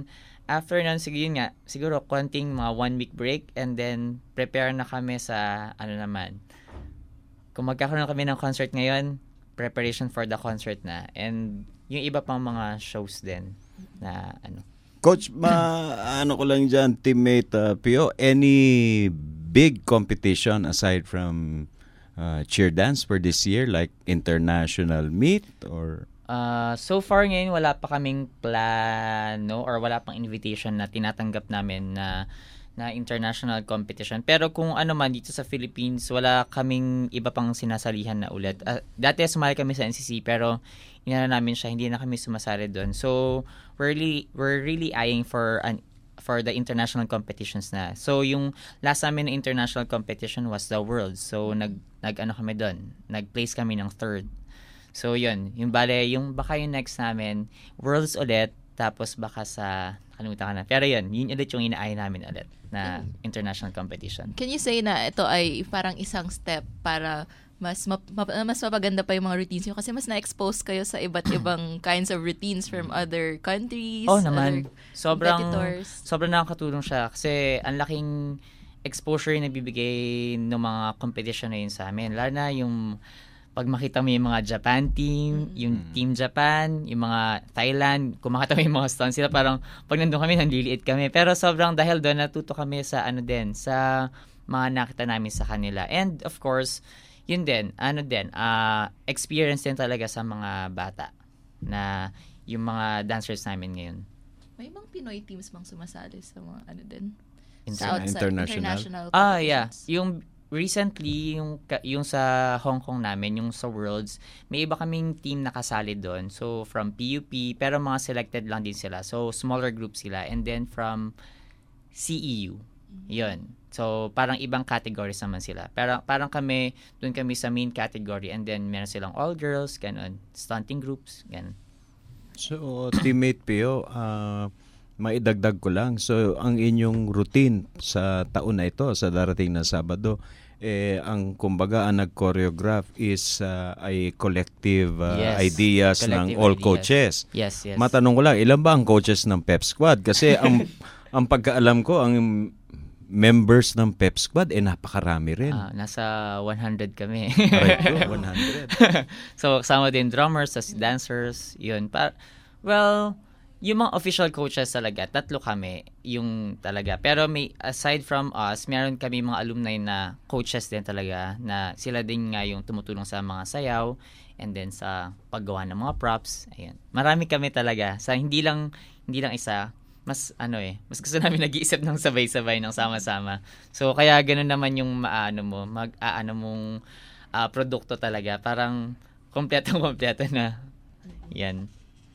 S18: after nun, siguro yun nga, siguro konting mga one week break and then prepare na kami sa ano naman. Kung magkakaroon kami ng concert ngayon, preparation for the concert na. And yung iba pang mga shows din na ano.
S13: Coach, ma ano ko lang dyan, teammate uh, Pio, any big competition aside from uh, cheer dance for this year, like international meet or...
S18: Uh, so far ngayon, wala pa kaming plano or wala pang invitation na tinatanggap namin na na international competition. Pero kung ano man dito sa Philippines, wala kaming iba pang sinasalihan na ulit. Uh, dati sumali kami sa N C C pero inana namin siya, hindi na kami sumasali doon. So we're really we're really eyeing for an for the international competitions na. So yung last namin na international competition was the Worlds. So nag nag ano kami doon. Nag-place kami ng third. So yun, yung bale, yung baka yung next namin, Worlds ulit, tapos baka sa, kalimutan ka na. Pero yun, yun ulit yung inaay namin ulit na international competition.
S14: Can you say na ito ay parang isang step para mas map- map- mas mapaganda pa yung mga routines nyo kasi mas na-expose kayo sa iba't ibang kinds of routines from other countries,
S18: Oh naman,
S14: other
S18: sobrang,
S14: competitors.
S18: sobrang nakakatulong siya kasi ang laking exposure na bibigay ng mga competition na yun sa amin. Lalo na yung pag makita mo yung mga Japan team, mm-hmm. yung Team Japan, yung mga Thailand, kung makita mo yung mga stunts sila, parang pag nandun kami, nanliliit kami. Pero sobrang dahil doon, natuto kami sa ano din, sa mga nakita namin sa kanila. And of course, yun din, ano din, uh, experience din talaga sa mga bata na yung mga dancers namin ngayon.
S14: May ibang Pinoy teams bang sumasali sa mga ano din?
S18: Inter-
S14: sa outside,
S18: international.
S14: international
S18: Ah, yeah. Yung recently, yung, yung sa Hong Kong namin, yung sa Worlds, may iba kaming team nakasali doon. So, from P U P, pero mga selected lang din sila. So, smaller group sila. And then, from C E U. Yun. So, parang ibang categories naman sila. Parang, parang kami, doon kami sa main category. And then, meron silang all girls, ganun. Stunting groups, ganun.
S13: So, teammate Pio, uh, maidagdag ko lang. So, ang inyong routine sa taon na ito, sa darating na Sabado, eh, ang kumbaga ang nag-choreograph is uh, ay collective uh,
S18: yes.
S13: ideas
S18: collective
S13: ng all
S18: ideas.
S13: coaches.
S18: Yes, yes.
S13: Matanong ko lang, ilan ba ang coaches ng Pep Squad? Kasi ang ang pagkaalam ko, ang members ng Pep Squad, eh napakarami rin.
S18: Ah, nasa one hundred kami.
S13: Right ko, one hundred.
S18: So, kasama din drummers, as dancers, yun. Pa- well, yung mga official coaches talaga, tatlo kami, yung talaga. Pero may, aside from us, meron kami mga alumni na coaches din talaga, na sila din nga yung tumutulong sa mga sayaw, and then sa paggawa ng mga props. Ayan. Marami kami talaga. Sa hindi lang, hindi lang isa, mas ano eh, mas gusto namin nag-iisip ng sabay-sabay, ng sama-sama. So, kaya ganun naman yung maano mo, mag-aano mong uh, produkto talaga. Parang kompletong-kompleto na. Yan.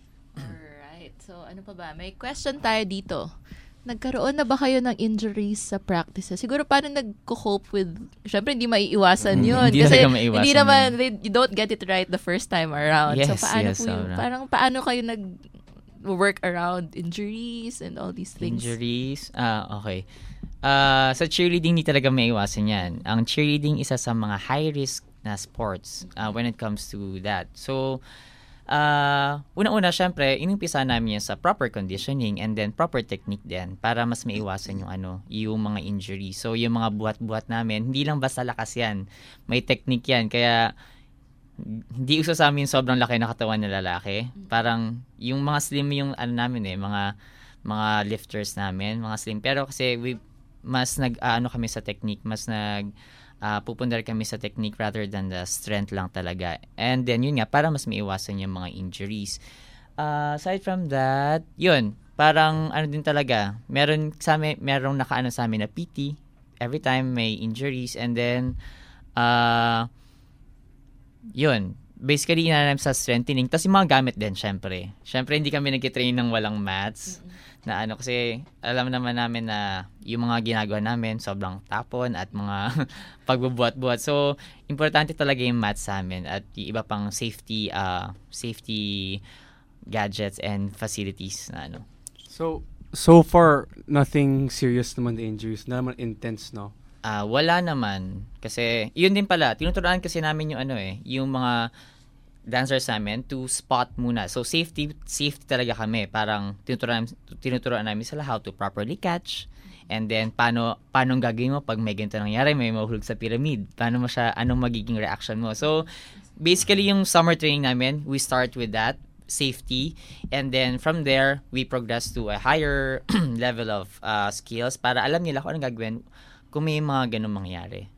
S14: So, ano pa ba? May question tayo dito. Nagkaroon na ba kayo ng injuries sa practices? Siguro paano nag-cope with... Siyempre, hindi maiiwasan yun.
S18: Hindi
S14: kasi
S18: maiiwasan
S14: hindi naman, they, you don't get it right the first time around.
S18: Yes,
S14: so, paano
S18: yes,
S14: po yun?
S18: sobra.
S14: Parang paano kayo nag-work around injuries and all these things?
S18: Injuries? Ah, okay. Uh, sa cheerleading, hindi talaga maiiwasan yan. Ang cheerleading, isa sa mga high-risk na sports uh, when it comes to that. So, Uh, unang-una, syempre, inumpisa namin yan sa proper conditioning and then proper technique din para mas maiwasan yung ano, yung mga injury. So, yung mga buhat-buhat namin, hindi lang basta lakas yan. May technique yan. Kaya, hindi uso sa amin sobrang laki na katawan ng lalaki. Parang, yung mga slim yung ano namin eh, mga, mga lifters namin, mga slim. Pero kasi, we, mas nag, uh, ano kami sa technique, mas nag, Uh, pupundar kami sa technique rather than the strength lang talaga. And then, yun nga, para mas maiwasan yung mga injuries. Uh, aside from that, yun, parang ano din talaga, meron sa amin, merong nakaano sa amin na P T every time may injuries. And then, uh, yun, basically, inanam sa strengthening. Tapos yung mga gamit din, syempre. Syempre, hindi kami nag-train ng walang mats. Mm-hmm. Na ano, kasi alam naman namin na yung mga ginagawa namin sobrang tapon at mga pagbubuhat-buhat. So, importante talaga yung mats sa amin at yung iba pang safety uh, safety gadgets and facilities na ano.
S15: So, so far, nothing serious naman the injuries. Na naman intense, no?
S18: Uh, wala naman. Kasi, yun din pala, tinuturuan kasi namin yung ano eh, yung mga dancers namin to spot muna. So safety safety talaga kami. Parang tinuturuan, tinuturuan namin sila how to properly catch. And then paano paano gagawin mo pag may ganito nangyari, may mahulog sa pyramid. Paano mo siya, anong magiging reaction mo. So basically yung summer training namin, we start with that, safety, and then from there we progress to a higher level of uh, skills para alam nila kung anong gagawin kung may mga ganung mangyari.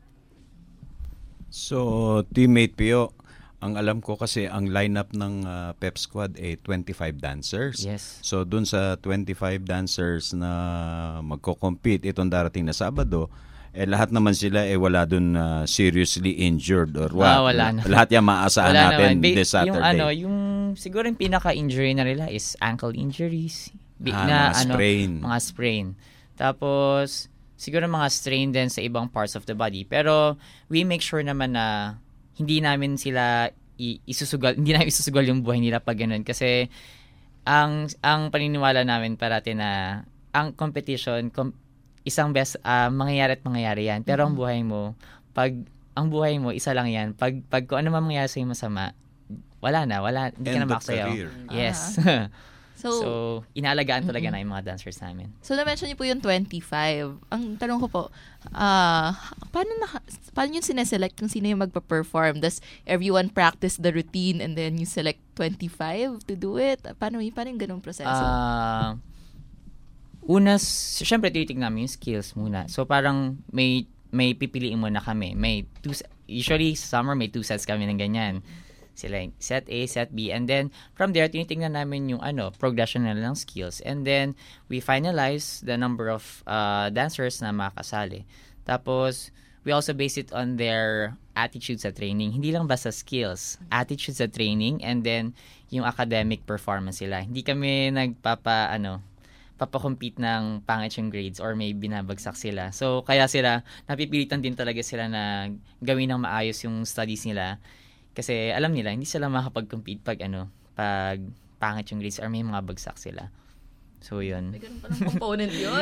S13: So, teammate Pio, ang alam ko kasi ang lineup ng uh, Pep Squad ay twenty-five dancers.
S18: Yes.
S13: So, dun sa twenty-five dancers na magko-compete itong darating na Sabado, eh lahat naman sila eh wala dun uh, seriously injured or what.
S18: Ah, wala na.
S13: Lahat yan maaasahan
S18: wala
S13: natin
S18: naman.
S13: this Saturday.
S18: Yung ano, yung siguro yung pinaka-injury na nila is ankle injuries. Bi-
S13: ah,
S18: na,
S13: mga
S18: ano,
S13: sprain.
S18: Mga sprain. Tapos, siguro mga strain din sa ibang parts of the body. Pero, we make sure naman na hindi namin sila i- isusugal, hindi namin isusugal yung buhay nila pag ganun. Kasi, ang ang paniniwala namin parati na ang competition, com- isang best, uh, mangyayari at mangyayari yan. Pero ang buhay mo, pag, ang buhay mo, isa lang yan. Pag, pag kung ano man mangyayari sa'yo masama, wala na, wala, hindi ka na makasayaw. Yes.
S14: Ah.
S18: So, so, inaalagaan talaga mm-hmm. na yung mga dancers namin.
S14: So, na-mention niyo po yung twenty-five. Ang tanong ko po, uh, paano, na, paano yung sineselect kung sino yung magpa-perform? Does everyone practice the routine and then you select twenty-five to do it? Paano, paano yung ganung proseso?
S18: Uh, una, syempre, titignan namin yung skills muna. So, parang may may pipiliin muna kami. May two, usually, sa summer, may two sets kami ng ganyan. Sila set A, set B, and then from there tinitingnan namin yung ano progression nila ng skills, and then we finalize the number of uh, dancers na makakasali. Tapos we also base it on their attitude sa training, hindi lang basta skills, attitude sa training, and then yung academic performance sila. Hindi kami nagpapa ano papakompete ng pangit yung grades or may binabagsak sila. So kaya sila napipilitan din talaga sila na gawin ng maayos yung studies nila. Kasi alam nila, hindi sila makapag-compete pag ano, pag pangit yung grades or may mga bagsak sila. So, yun.
S14: May ganun palang component yun.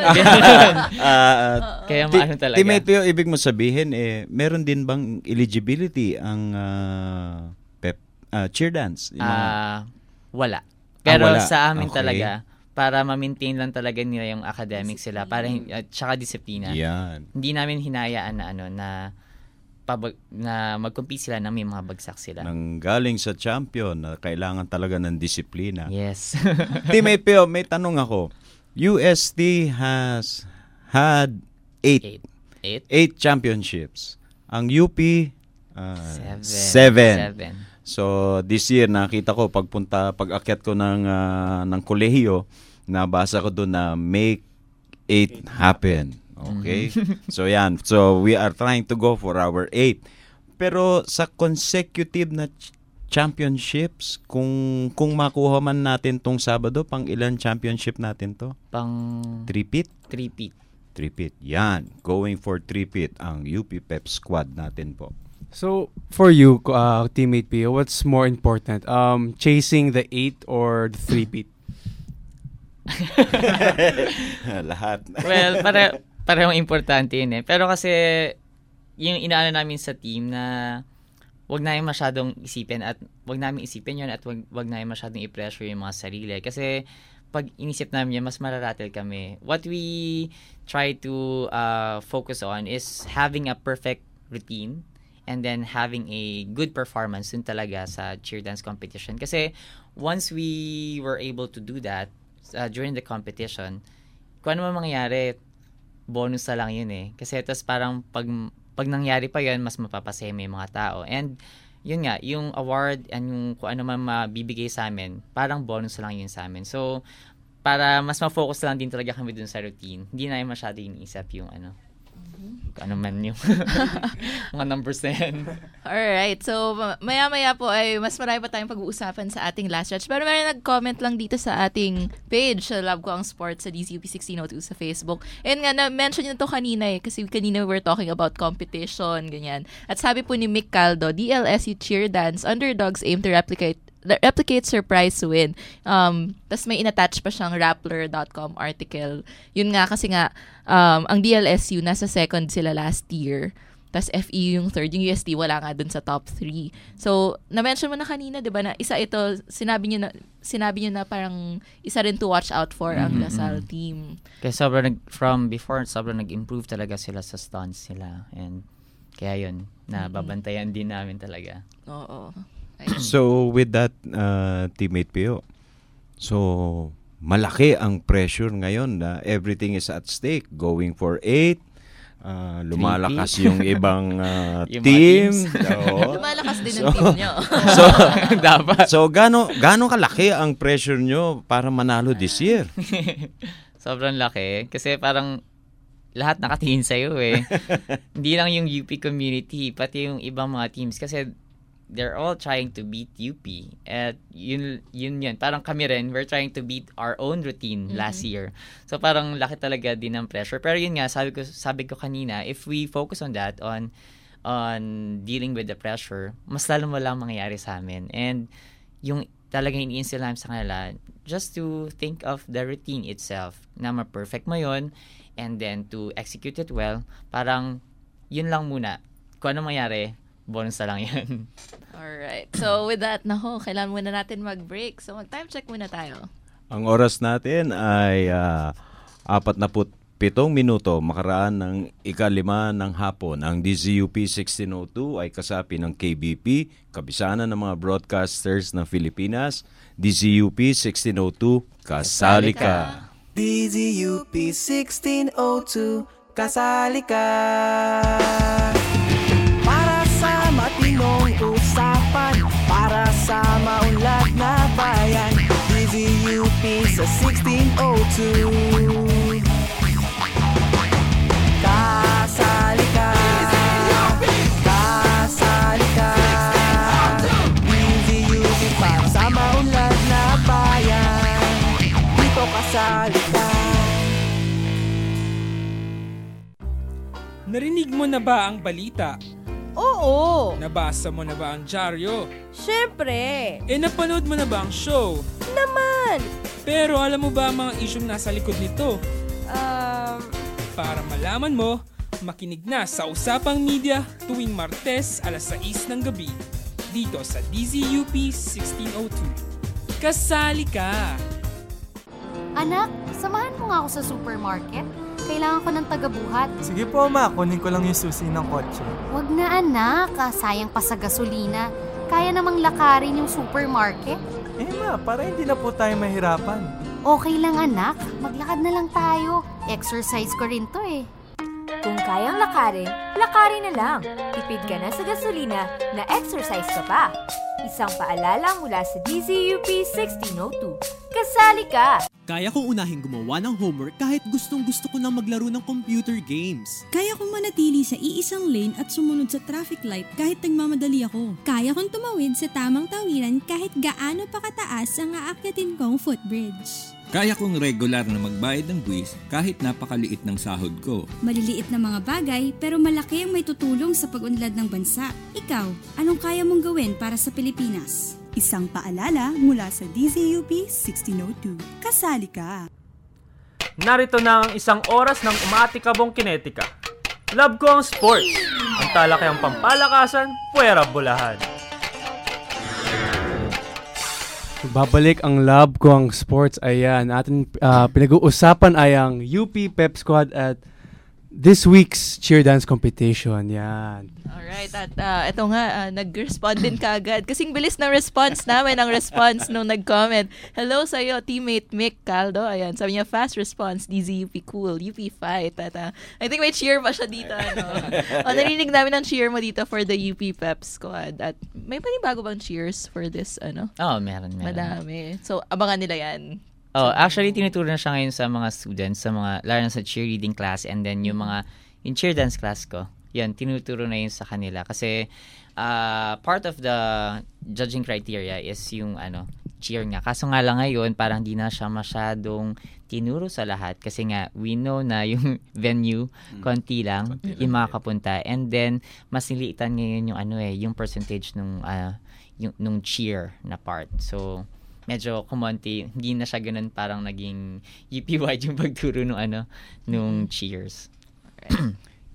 S13: uh,
S18: Kaya maano talaga.
S13: Teammate Pio, ibig mo sabihin, eh, meron din bang eligibility ang uh, pep, uh, cheer dance?
S18: Ah, uh, wala. Pero ah, wala. Sa amin
S13: okay.
S18: talaga, para ma-maintain lang talaga nila yung academics sila, para at uh, saka disiplina.
S13: Yan.
S18: Hindi namin hinayaan na ano na pabag, na mag-compete sila na may mga bagsak sila.
S13: Nang galing sa champion na kailangan talaga ng disiplina.
S18: Yes.
S13: Teammate Pio, may tanong ako. U S T has had eight, eight. Eight? eight championships. Ang U P, uh, seven. seven. Seven. So, this year, nakita ko, pagpunta, pag-akyat ko ng, uh, ng kolehiyo, nabasa ko doon na make it happen. Okay? Mm-hmm. So, yan. So, we are trying to go for our eight. Pero sa consecutive na ch- championships, kung kung makuha man natin tong Sabado, pang ilan championship natin to?
S18: Pang...
S13: Three-peat?
S18: Three-peat.
S13: Three-peat. Yan. Going for three-peat ang U P Pep Squad natin po.
S15: So, for you, uh, teammate Pio, what's more important? Um, chasing the eight or the three-peat?
S13: Lahat.
S18: Well, para... Parehong importante yun eh. Pero kasi, yung inaano namin sa team na wag na yung masyadong isipin at wag namin isipin yun at wag, wag na yung masyadong i-pressure yung mga sarili. Kasi, pag inisip namin yun, mas mararatel kami. What we try to uh, focus on is having a perfect routine and then having a good performance dun talaga sa cheer dance competition. Kasi, once we were able to do that uh, during the competition, kung ano man mangyayari, bonus na lang yun eh. Kasi tas parang pag, pag nangyari pa yun, mas mapapasaya may mga tao. And yun nga, yung award and yung kung ano man mabibigay sa amin, parang bonus lang yun sa amin. So, para mas ma-focus lang din talaga kami dun sa routine. Hindi na yung masyado iniisip yung ano, kung ano man yung mga numbers na yan.
S14: Alright, so maya-maya po ay mas marami pa tayong pag-uusapan sa ating last stretch. Pero may nag-comment lang dito sa ating page sa Love Ko Ang Sports sa D Z U P sixteen oh two sa Facebook. And nga, na-mention nyo to kanina eh, kasi kanina we were talking about competition, ganyan. At sabi po ni Mick Caldo, D L S U Cheer Dance Underdogs aim to replicate replicate surprise win. Um, Tapos may inattach pa siyang Rappler dot com article. Yun nga, kasi nga, um, ang D L S U, nasa second sila last year. tas F E U yung third, yung U S T wala nga dun sa top three. So, na-mention mo na kanina, di ba, na isa ito, sinabi niyo na, sinabi niyo na parang isa rin to watch out for ang Lasal team.
S18: Kaya sobrang, nag, from before, sobrang nag-improve talaga sila sa stunts nila. And kaya yun, nababantayan din namin talaga.
S14: Oo.
S13: So, with that, uh, teammate Pio, so, malaki ang pressure ngayon na everything is at stake. Going for eight, Uh, lumalakas yung ibang uh, yung team.
S14: Oo. Lumalakas din ang so, team nyo.
S13: so, dapat. So, gano, gano kalaki ang pressure nyo para manalo this year?
S18: Sobrang laki. Kasi parang lahat nakatingin sa'yo eh. Hindi lang yung U P community, pati yung ibang mga teams. Kasi they're all trying to beat U P. At yun, yun yun. Parang kami rin, we're trying to beat our own routine mm-hmm. last year. So parang laki talaga din ng pressure. Pero yun nga, sabi ko, sabi ko kanina, if we focus on that, on on dealing with the pressure, mas lalo mo lang mangyayari sa amin. And yung talagang ini-instill namin sa kanila, just to think of the routine itself, na ma-perfect mo yun, and then to execute it well, parang yun lang muna. Kung ano mangyari, bonus na lang yan.
S14: Alright. So with that, nako, kailangan muna natin mag-break. So mag-time check muna tayo.
S13: Ang oras natin ay uh, apat na pitong minuto makaraan ng ikalima ng hapon. Ang D Z U P sixteen oh two ay kasapi ng K B P, kabisanan ng mga broadcasters ng Pilipinas. D Z U P sixteen oh two, kasali ka.
S1: D Z U P sixteen oh two, kasali ka. Matinong usapan para sa maunlad na bayan. D Z U P sa sixteen oh two. Kasali ka, kasali ka. D Z U P para sa maunlad na bayan. Dito kasali ka.
S4: Narinig mo na ba ang balita?
S5: Oo.
S4: Nabasa mo na ba ang dyaryo?
S5: Siyempre.
S4: Eh, napanood mo na ba ang show?
S5: Naman.
S4: Pero alam mo ba ang mga isyong nasa likod nito?
S5: Um...
S4: Para malaman mo, makinig na sa Usapang Media tuwing Martes alas sais ng gabi dito sa D Z U P sixteen oh two. Kasali ka!
S10: Anak, samahan mo nga ako sa supermarket. Kailangan ko ng tagabuhat.
S24: Sige po, ma. Kunin ko lang yung susi ng kotse.
S10: Wag na, anak. Sayang pa sa gasolina. Kaya namang lakarin yung supermarket.
S24: Eh, ma, para hindi na po tayo mahirapan.
S10: Okay lang, anak. Maglakad na lang tayo. Exercise ko rin to eh.
S25: Kung kayang lakarin, lakarin na lang. Tipid ka na sa gasolina, na exercise ka pa. Isang paalala mula sa D Z U P sixteen oh two. Kasali ka!
S26: Kaya kong unahin gumawa ng homework kahit gustong gusto ko nang maglaro ng computer games.
S27: Kaya kong manatili sa iisang lane at sumunod sa traffic light kahit nagmamadali ako. Kaya kong tumawid sa tamang tawiran kahit gaano pa kataas ang aakyatin kong footbridge.
S28: Kaya kong regular na magbayad ng buwis kahit napakaliit ng sahod ko.
S27: Maliliit na mga bagay pero malaki ang may tutulong sa pag-unlad ng bansa. Ikaw, anong kaya mong gawin para sa Pilipinas?
S22: Isang paalala mula sa D Z U P sixteen oh two. Kasali ka!
S12: Narito na ang isang oras ng umaatikabong kinetika. Love ko ang sports. Ang talakayang pampalakasan, puwera bulahan.
S15: Babalik ang love ko ang sports. Ayan, atin uh, pinag-uusapan ay ang U P Pep Squad at this week's cheer dance competition. Yan.
S14: Alright, at uh, ito nga, uh, nag-respond din kaagad. Kasing bilis ng response namin, ang response nung nag-comment. Hello sa'yo, teammate Mick Caldo. Ayan, sabi niya, fast response, D Z U P cool, U P fight. At uh, I think may cheer pa siya dito. Ano? O, narinig namin ang cheer mo dito for the U P Pep Squad. At may panibago bang cheers for this, ano?
S18: Oo, oh, meron, meron.
S14: Madami. So, abangan nila yan.
S18: Oh, actually tinuturo na siya ngayon sa mga students, sa mga lalo na sa cheerleading class, and then yung mga yung cheer dance class ko. Yan, tinuturo na yun sa kanila kasi uh, part of the judging criteria is yung ano, cheer nga. Kaso nga lang ngayon, parang di na siya masyadong tinuro sa lahat kasi nga we know na yung venue mm. konti lang konti yung mga kapunta, and then mas niliitan ngayon yung ano eh, yung percentage nung uh, yung nung cheer na part. So medyo kumonti, hindi na siya ganun parang naging U P-wide yung pagturo nung ano, nung cheers.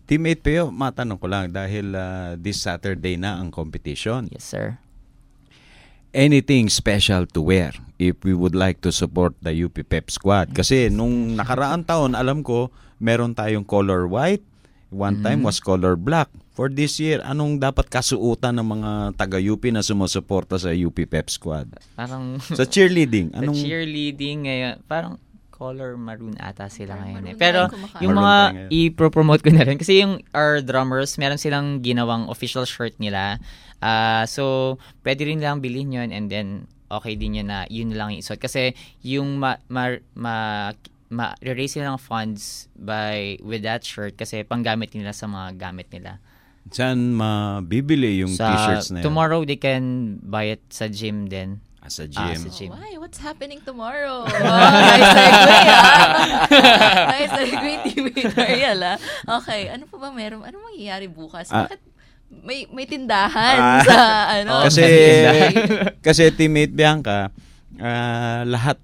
S13: Teammate Pio, matanong ko lang dahil uh, this Saturday na ang competition.
S18: Yes, sir.
S13: Anything special to wear if we would like to support the U P Pep Squad? Kasi nung nakaraang taon, alam ko, meron tayong color white. One time
S18: Mhm.
S13: was color black. For this year, anong dapat kasuutan ng mga taga-U P na sumusuporta sa U P Pep Squad?
S18: Parang
S13: Sa cheerleading, anong...
S18: Sa cheerleading ngayon, parang color maroon ata sila ngayon eh.
S14: Maroon
S18: Pero
S14: tayo kumakain.
S18: yung
S13: Maroon
S18: mga
S13: tayo ngayon.
S18: i-promote ko na rin. Kasi yung our drummers, meron silang ginawang official shirt nila. Ah, so, pwede rin lang bilhin yun and then okay din yun na yun lang yung isuot. Kasi yung ma... ma, ma ma-raise nila ng funds by with that shirt kasi panggamit nila sa mga gamit nila.
S13: Saan mabibili yung
S18: Sa,
S13: t-shirts na yan?
S18: tomorrow they can buy it sa gym din.
S13: Ah, sa gym.
S18: Ah, sa gym.
S14: Why? What's happening tomorrow? Wow, nice segue, ah. Nice segue, teammate Ariel, ah. Okay, ano pa ba meron? Ano mangyayari bukas?
S13: Ah.
S14: Bakit may may tindahan
S13: Ah.
S14: sa ano?
S13: kasi,
S14: sa-
S13: kasi teammate Bianca, ah, lahat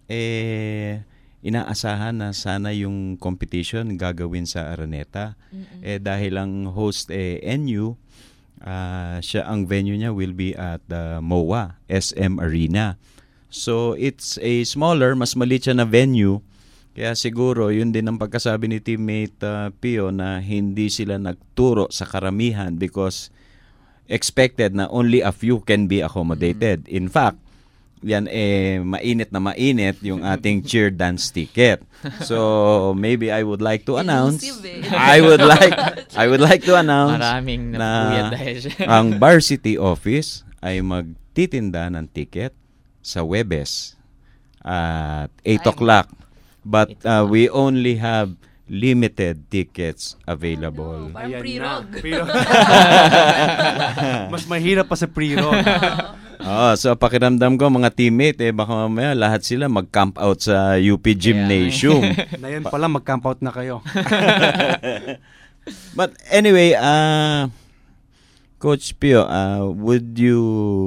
S13: eh inaasahan na sana yung competition gagawin sa Araneta.
S14: Mm-mm.
S13: Eh dahil ang host eh N U, ah, siya ang venue niya will be at the M O A, S M Arena. So it's a smaller, mas maliit siya na venue. Kaya siguro yun din ang pagkasabi ni teammate ah, Pio na hindi sila nagturo sa karamihan because expected na only a few can be accommodated. In fact, yan eh mainit na mainit yung ating cheer dance ticket. So maybe I would like to announce
S14: Elusive, eh.
S13: I would like I would like to announce
S18: Maraming
S13: na
S18: napuyat dahil siya.
S13: ang Varsity Office ay magtitinda ng ticket sa Webes at eight o'clock. But uh, we only have limited tickets available.
S14: Parang
S15: Ayan
S14: pre-rog.
S15: na, pre-rog. Mas mahirap pa sa pre-rog.
S13: Oh, so pakiramdam ko mga teammate eh baka mamaya lahat sila mag-camp out sa U P Gymnasium.
S15: Na yun pala, mag-camp out na kayo.
S13: But anyway, uh, Coach Pio, uh, would you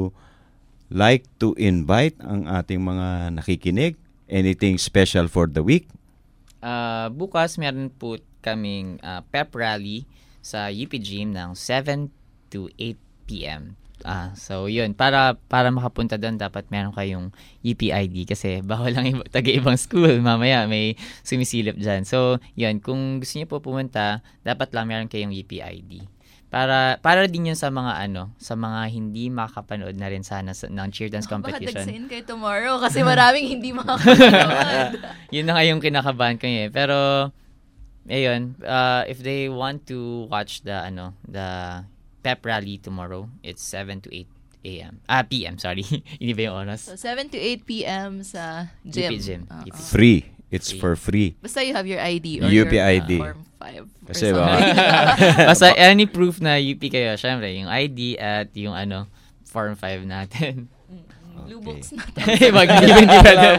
S13: like to invite ang ating mga nakikinig? Anything special for the week?
S18: Ah, bukas meron po kaming ah, pep rally sa U P Gym ng seven to eight p.m. Ah, so yun, para para makapunta doon dapat meron kayong U P I D kasi bawal lang iba, taga-ibang school mamaya may sumisilip diyan. So, yun, kung gusto niyo po pumunta, dapat lang meron kayong U P I D. Para para din yun sa mga ano, sa mga hindi makakapanood na rin sana sa, ng cheer dance
S14: Baka
S18: competition.
S14: dagsain kayo tomorrow kasi maraming hindi makakapanood.
S18: Yun na nga yung kinakabahan ko eh. Pero ayun, uh, if they want to watch the ano, the pep rally tomorrow, it's seven to eight a.m. Ah, P M, sorry. Hindi ba yung oras?
S14: So, seven to eight p.m. sa gym.
S18: U P Gym.
S14: Oo.
S18: U P.
S13: Free. It's for free.
S14: Basta you have your I D or
S13: U P
S14: your
S13: I D.
S14: uh, Form five. or
S13: Kasi
S14: something.
S13: baka-
S18: Basta any proof na U P kayo, syempre, yung I D at yung ano, Form five natin.
S14: Blue books natin.
S18: Wag hindi hindi pala.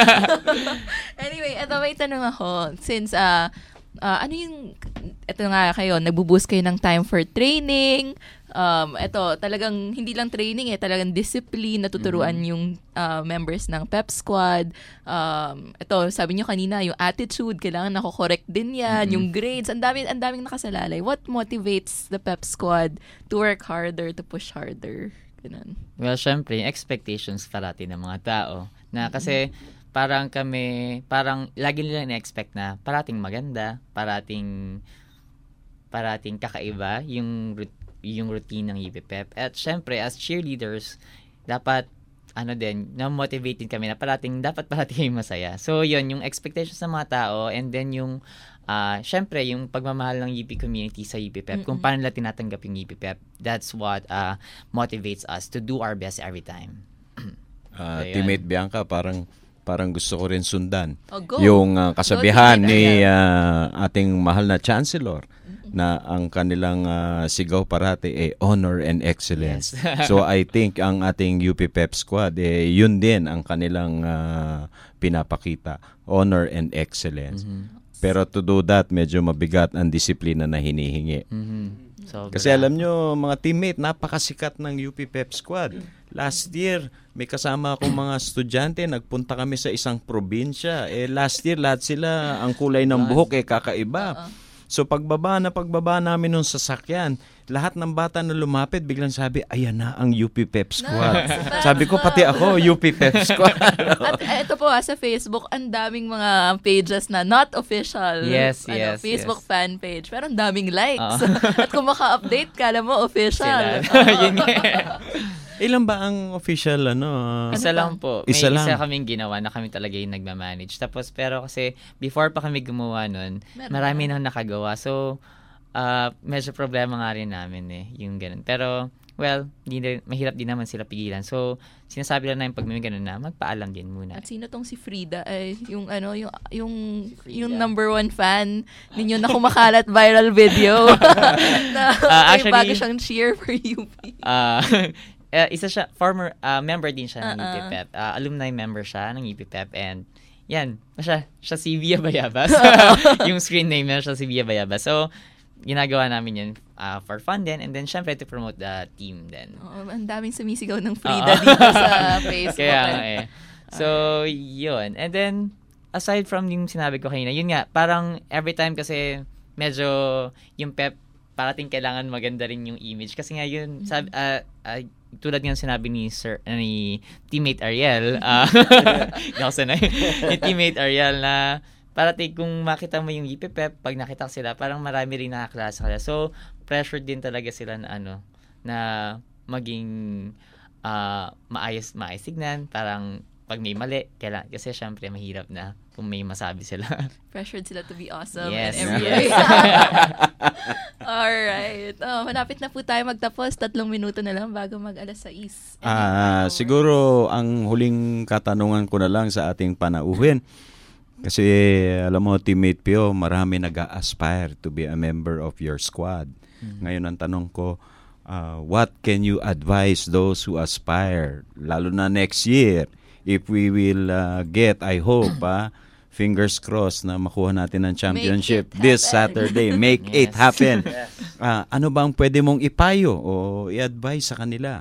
S14: Anyway, eto may tanong ako. Since, uh, uh, ano yung, eto nga kayo, nagbuboost kayo ng time for training. Um, eto, talagang, hindi lang training eh, talagang discipline, natuturuan
S18: Mhm.
S14: yung uh, members ng Pep Squad. Um, eto, sabi nyo kanina, yung attitude, kailangan nako-correct din yan,
S18: Mhm.
S14: yung grades, ang daming, ang daming nakasalalay. What motivates the Pep Squad to work harder, to push harder? Ganun.
S18: Well, syempre, yung expectations parati ng mga tao. Na kasi, parang kami, parang lagi nila na-expect na parating maganda, parating, parating kakaiba yung, rut- yung routine ng U P Pep. At syempre, as cheerleaders, dapat, ano din, na-motivate din kami na parating, dapat parating masaya. So, yun, yung expectations ng mga tao, and then yung, ah syempre, yung pagmamahal ng U P community sa U P Pep, kung
S14: Mm-mm.
S18: paano nila tinatanggap yung U P Pep, that's what uh, motivates us to do our best every time.
S13: Ah,
S18: Ayan.
S13: teammate Bianca, parang parang gusto ko rin sundan
S14: Oh, go.
S13: yung ah, kasabihan
S14: Go,
S13: ni
S14: teammate
S13: ah, ating mahal na chancellor na ang kanilang ah, sigaw parati eh honor and excellence.
S18: Yes.
S13: So I think ang ating U P Pep Squad eh yun din ang kanilang ah, pinapakita, honor and excellence.
S18: Mhm.
S13: Pero to do that, medyo mabigat ang disiplina na hinihingi.
S18: Mhm. Sobra.
S13: Kasi alam nyo, mga teammate, napakasikat ng U P Pep Squad. Last year, may kasama akong mga estudyante, nagpunta kami sa isang probinsya. Eh, last year, lahat sila, ang kulay ng buhok, eh, kakaiba. So pagbaba na pagbaba namin nung sasakyan, lahat ng bata na lumapit, biglang sabi, ayan na ang U P Pep Squad.
S14: Nice.
S13: Sabi ko, pati ako, U P Pep Squad.
S14: At uh, ito po, ah, sa Facebook, ang daming mga pages na not official.
S18: Yes,
S14: ano,
S18: yes,
S14: Facebook
S18: yes.
S14: fan page. Pero ang daming likes.
S18: Uh-huh.
S14: At kung maka-update ka, alam mo, official.
S18: Yun nga.
S13: Ilan ba ang official, ano?
S18: Isa lang po. May
S13: Isa lang.
S18: isa kaming ginawa na kami talaga yung nagmamanage. Tapos, pero kasi, before pa kami gumawa nun,
S14: Meron
S18: marami na nakagawa. So, uh, medyo problema nga rin namin eh, yung ganun. Pero, well, di, mahirap din naman sila pigilan. So, sinasabi lang namin pag may ganun na, magpaalam din muna.
S14: At sino tong si Frida? Ay, yung ano, yung yung yung number one fan ninyo na kumakalat viral video. na
S18: Uh,
S14: may
S18: actually,
S14: bago siyang cheer for U P.
S18: Uh, uh, isa siya, former uh, member din siya ng
S14: Uh-uh.
S18: U P P E P. Uh, alumni member siya ng U P P E P. And, yan, siya, siya si Via Bayabas. Yung screen name niya, siya si Via Bayabas. So, ginagawa namin yun uh, for fun din, and then syempre to promote the team din.
S14: Oh, ang daming sumisigaw ng Frida dito sa Facebook.
S18: Kaya nga eh. So, yun. And then, aside from yung sinabi ko kanina, yun nga, parang every time kasi medyo yung pep, parating kailangan maganda rin yung image. Kasi nga yun,
S14: Mm-hmm.
S18: sabi, uh, uh, tulad nga sinabi ni Sir, uh, ni teammate Ariel, uh, hindi ako sanay, ni teammate Ariel na parating kung makita mo yung U P P E P, pag nakita ko sila, parang marami rin nakaklase sila. So, pressured din talaga sila na ano, na maging uh, maayos, maayos tignan. Parang pag may mali, kailangan, kasi syempre mahirap na kung may masabi sila.
S14: Pressured sila to be awesome
S18: Yes.
S14: in every way. Alright. Oh, malapit na po tayo magtapos. Tatlong minuto na lang bago mag alas sais.
S13: Ah, siguro ang huling katanungan ko na lang sa ating panauhin. Kasi alam mo, teammate Pio, marami nag-aspire to be a member of your squad. Mm-hmm. Ngayon ang tanong ko, uh, what can you advise those who aspire, lalo na next year, if we will uh, get, I hope, ah, fingers crossed na makuha natin ang championship this Saturday. Make
S18: Yes.
S13: it happen. Uh, ano bang pwede mong ipayo o i-advise sa kanila?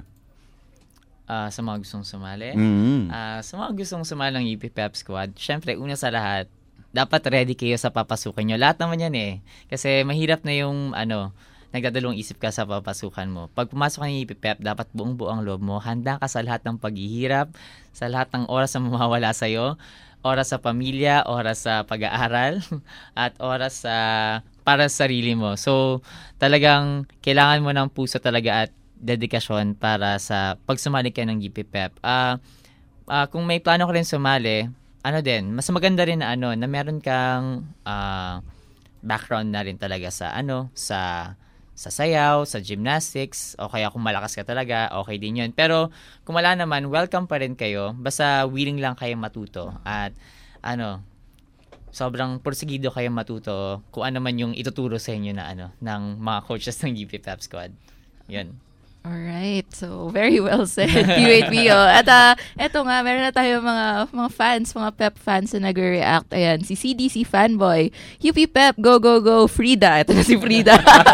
S18: Uh, sa mga gustong sumali.
S13: Mm-hmm.
S18: Uh, sa mga gustong sumali ng U P P E P squad, syempre, una sa lahat, dapat ready kayo sa papasukan nyo. Lahat naman yan eh. Kasi mahirap na yung, ano, nagdadalawang isip ka sa papasukan mo. Pag pumasok ka ng U P P E P, dapat buong-buo ang loob mo. Handa ka sa lahat ng paghihirap, sa lahat ng oras na mawawala sa'yo, oras sa pamilya, oras sa pag-aaral, at oras sa para sa sarili mo. So, talagang kailangan mo ng puso talaga at dedikasyon para sa pagsumali ka ng U P P E P. Uh, uh, kung may plano ka rin sumali, ano din, mas maganda rin na ano, na meron kang uh, background na rin talaga sa ano, sa sa sayaw, sa gymnastics, o kaya kung malakas ka talaga, okay din yun. Pero kung wala naman, welcome pa rin kayo. Basta willing lang kayo matuto. At ano, sobrang porsigido kayo matuto kung ano man yung ituturo sa inyo na ano, ng mga coaches ng U P P E P squad. Yun.
S14: Alright, so very well said, teammate Pio. At uh, eto nga, meron na tayo mga mga fans, mga P E P fans na nag-react. Ayan, si C D C Fanboy, U P P E P, go, go, go, Frida. Ito na si Frida.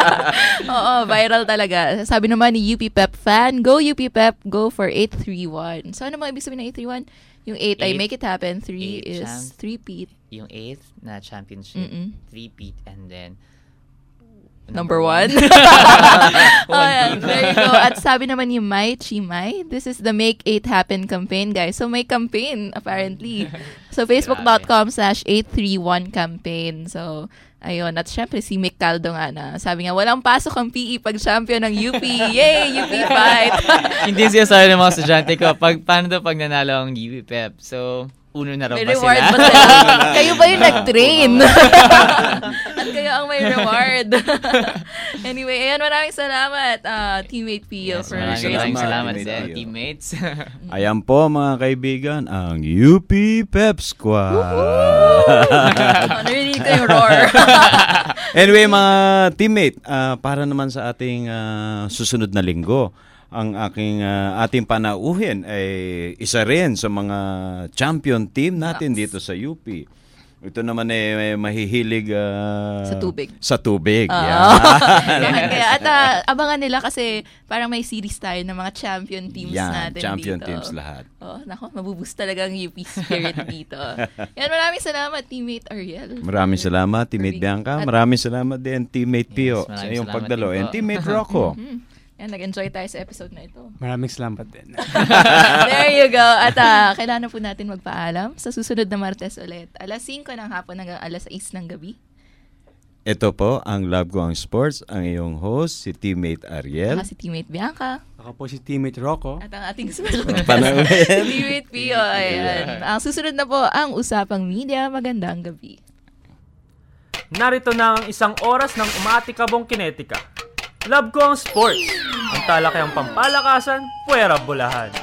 S14: Oo, viral talaga. Sabi naman ni U P P E P fan, go U P P E P, go for eight three one. So ano mga ibig sabihin ng eight three one? Yung eight ay make it happen, three is
S18: champ-
S14: three-peat.
S18: Yung eighth na championship,
S14: Mm-mm.
S18: three-peat, and then
S14: Number one. Oh, yeah, there you go. At sabi naman ni Mai Chimay, this is the Make eight Happen campaign, guys. So may campaign, apparently. So facebook.com slash 831 campaign. So, ayun. At syempre si Mick Caldo nga na sabi nga, walang pasok ang P E pag champion ng U P. Yay! U P fight!
S18: hindi siya sabi ng mga estudyante ko, pag, paano daw pag nanalo ang U P P E P? So, uno na raw
S14: may
S18: ba
S14: reward
S18: sila?
S14: ba sila? Kayo ba yung nag-train? At kayo ang may reward. Anyway, ayan, maraming salamat, uh, teammate Pio.
S18: Yes,
S14: for
S18: maraming
S14: sharing.
S18: maraming salamat
S13: Teammate
S18: sa
S13: Pio.
S18: teammates.
S13: Ayan po mga kaibigan, ang U P P E P Squad.
S14: Oh, narinig ko yung roar.
S13: Anyway mga teammate, uh, para naman sa ating uh, susunod na linggo, ang aking uh, ating panauhin ay isa rin sa mga champion team natin dito sa U P. Ito naman eh may mahihilig uh,
S14: sa tubig.
S13: Sa tubig.
S14: Uh,
S13: yeah.
S14: Kaya at uh, abangan nila kasi parang may series tayo ng mga champion teams
S13: yan,
S14: natin
S13: champion
S14: dito.
S13: teams lahat.
S14: Oh, nako, mabuboost talaga ang U P spirit dito. Yan, maraming salamat teammate Ariel.
S13: Maraming salamat teammate Bianca. Maraming salamat din teammate Pio
S18: yes,
S13: sa iyong pagdalo.
S18: Tito.
S13: And teammate Rocco.
S14: Mm-hmm. Yan, nag-enjoy tayo sa episode na ito.
S15: Maraming salamat din.
S14: There you go. At uh, kailangan po natin magpaalam sa susunod na Martes ulit. alas singko ng hapon hanggang alas sais ng gabi.
S13: Ito po ang Love Ko Ang Sports, ang iyong host, si teammate Ariel.
S14: Ako si teammate Bianca.
S15: Ako po si teammate Rocco.
S14: At ang ating special guest, si teammate Pio. Ayan. Ang susunod na po ang Usapang Media. Magandang gabi.
S12: Narito na ang isang oras ng umaatikabong kinetika. Love Ko Ang Sports, ang talakayang pampalakasan, puwera bulahan.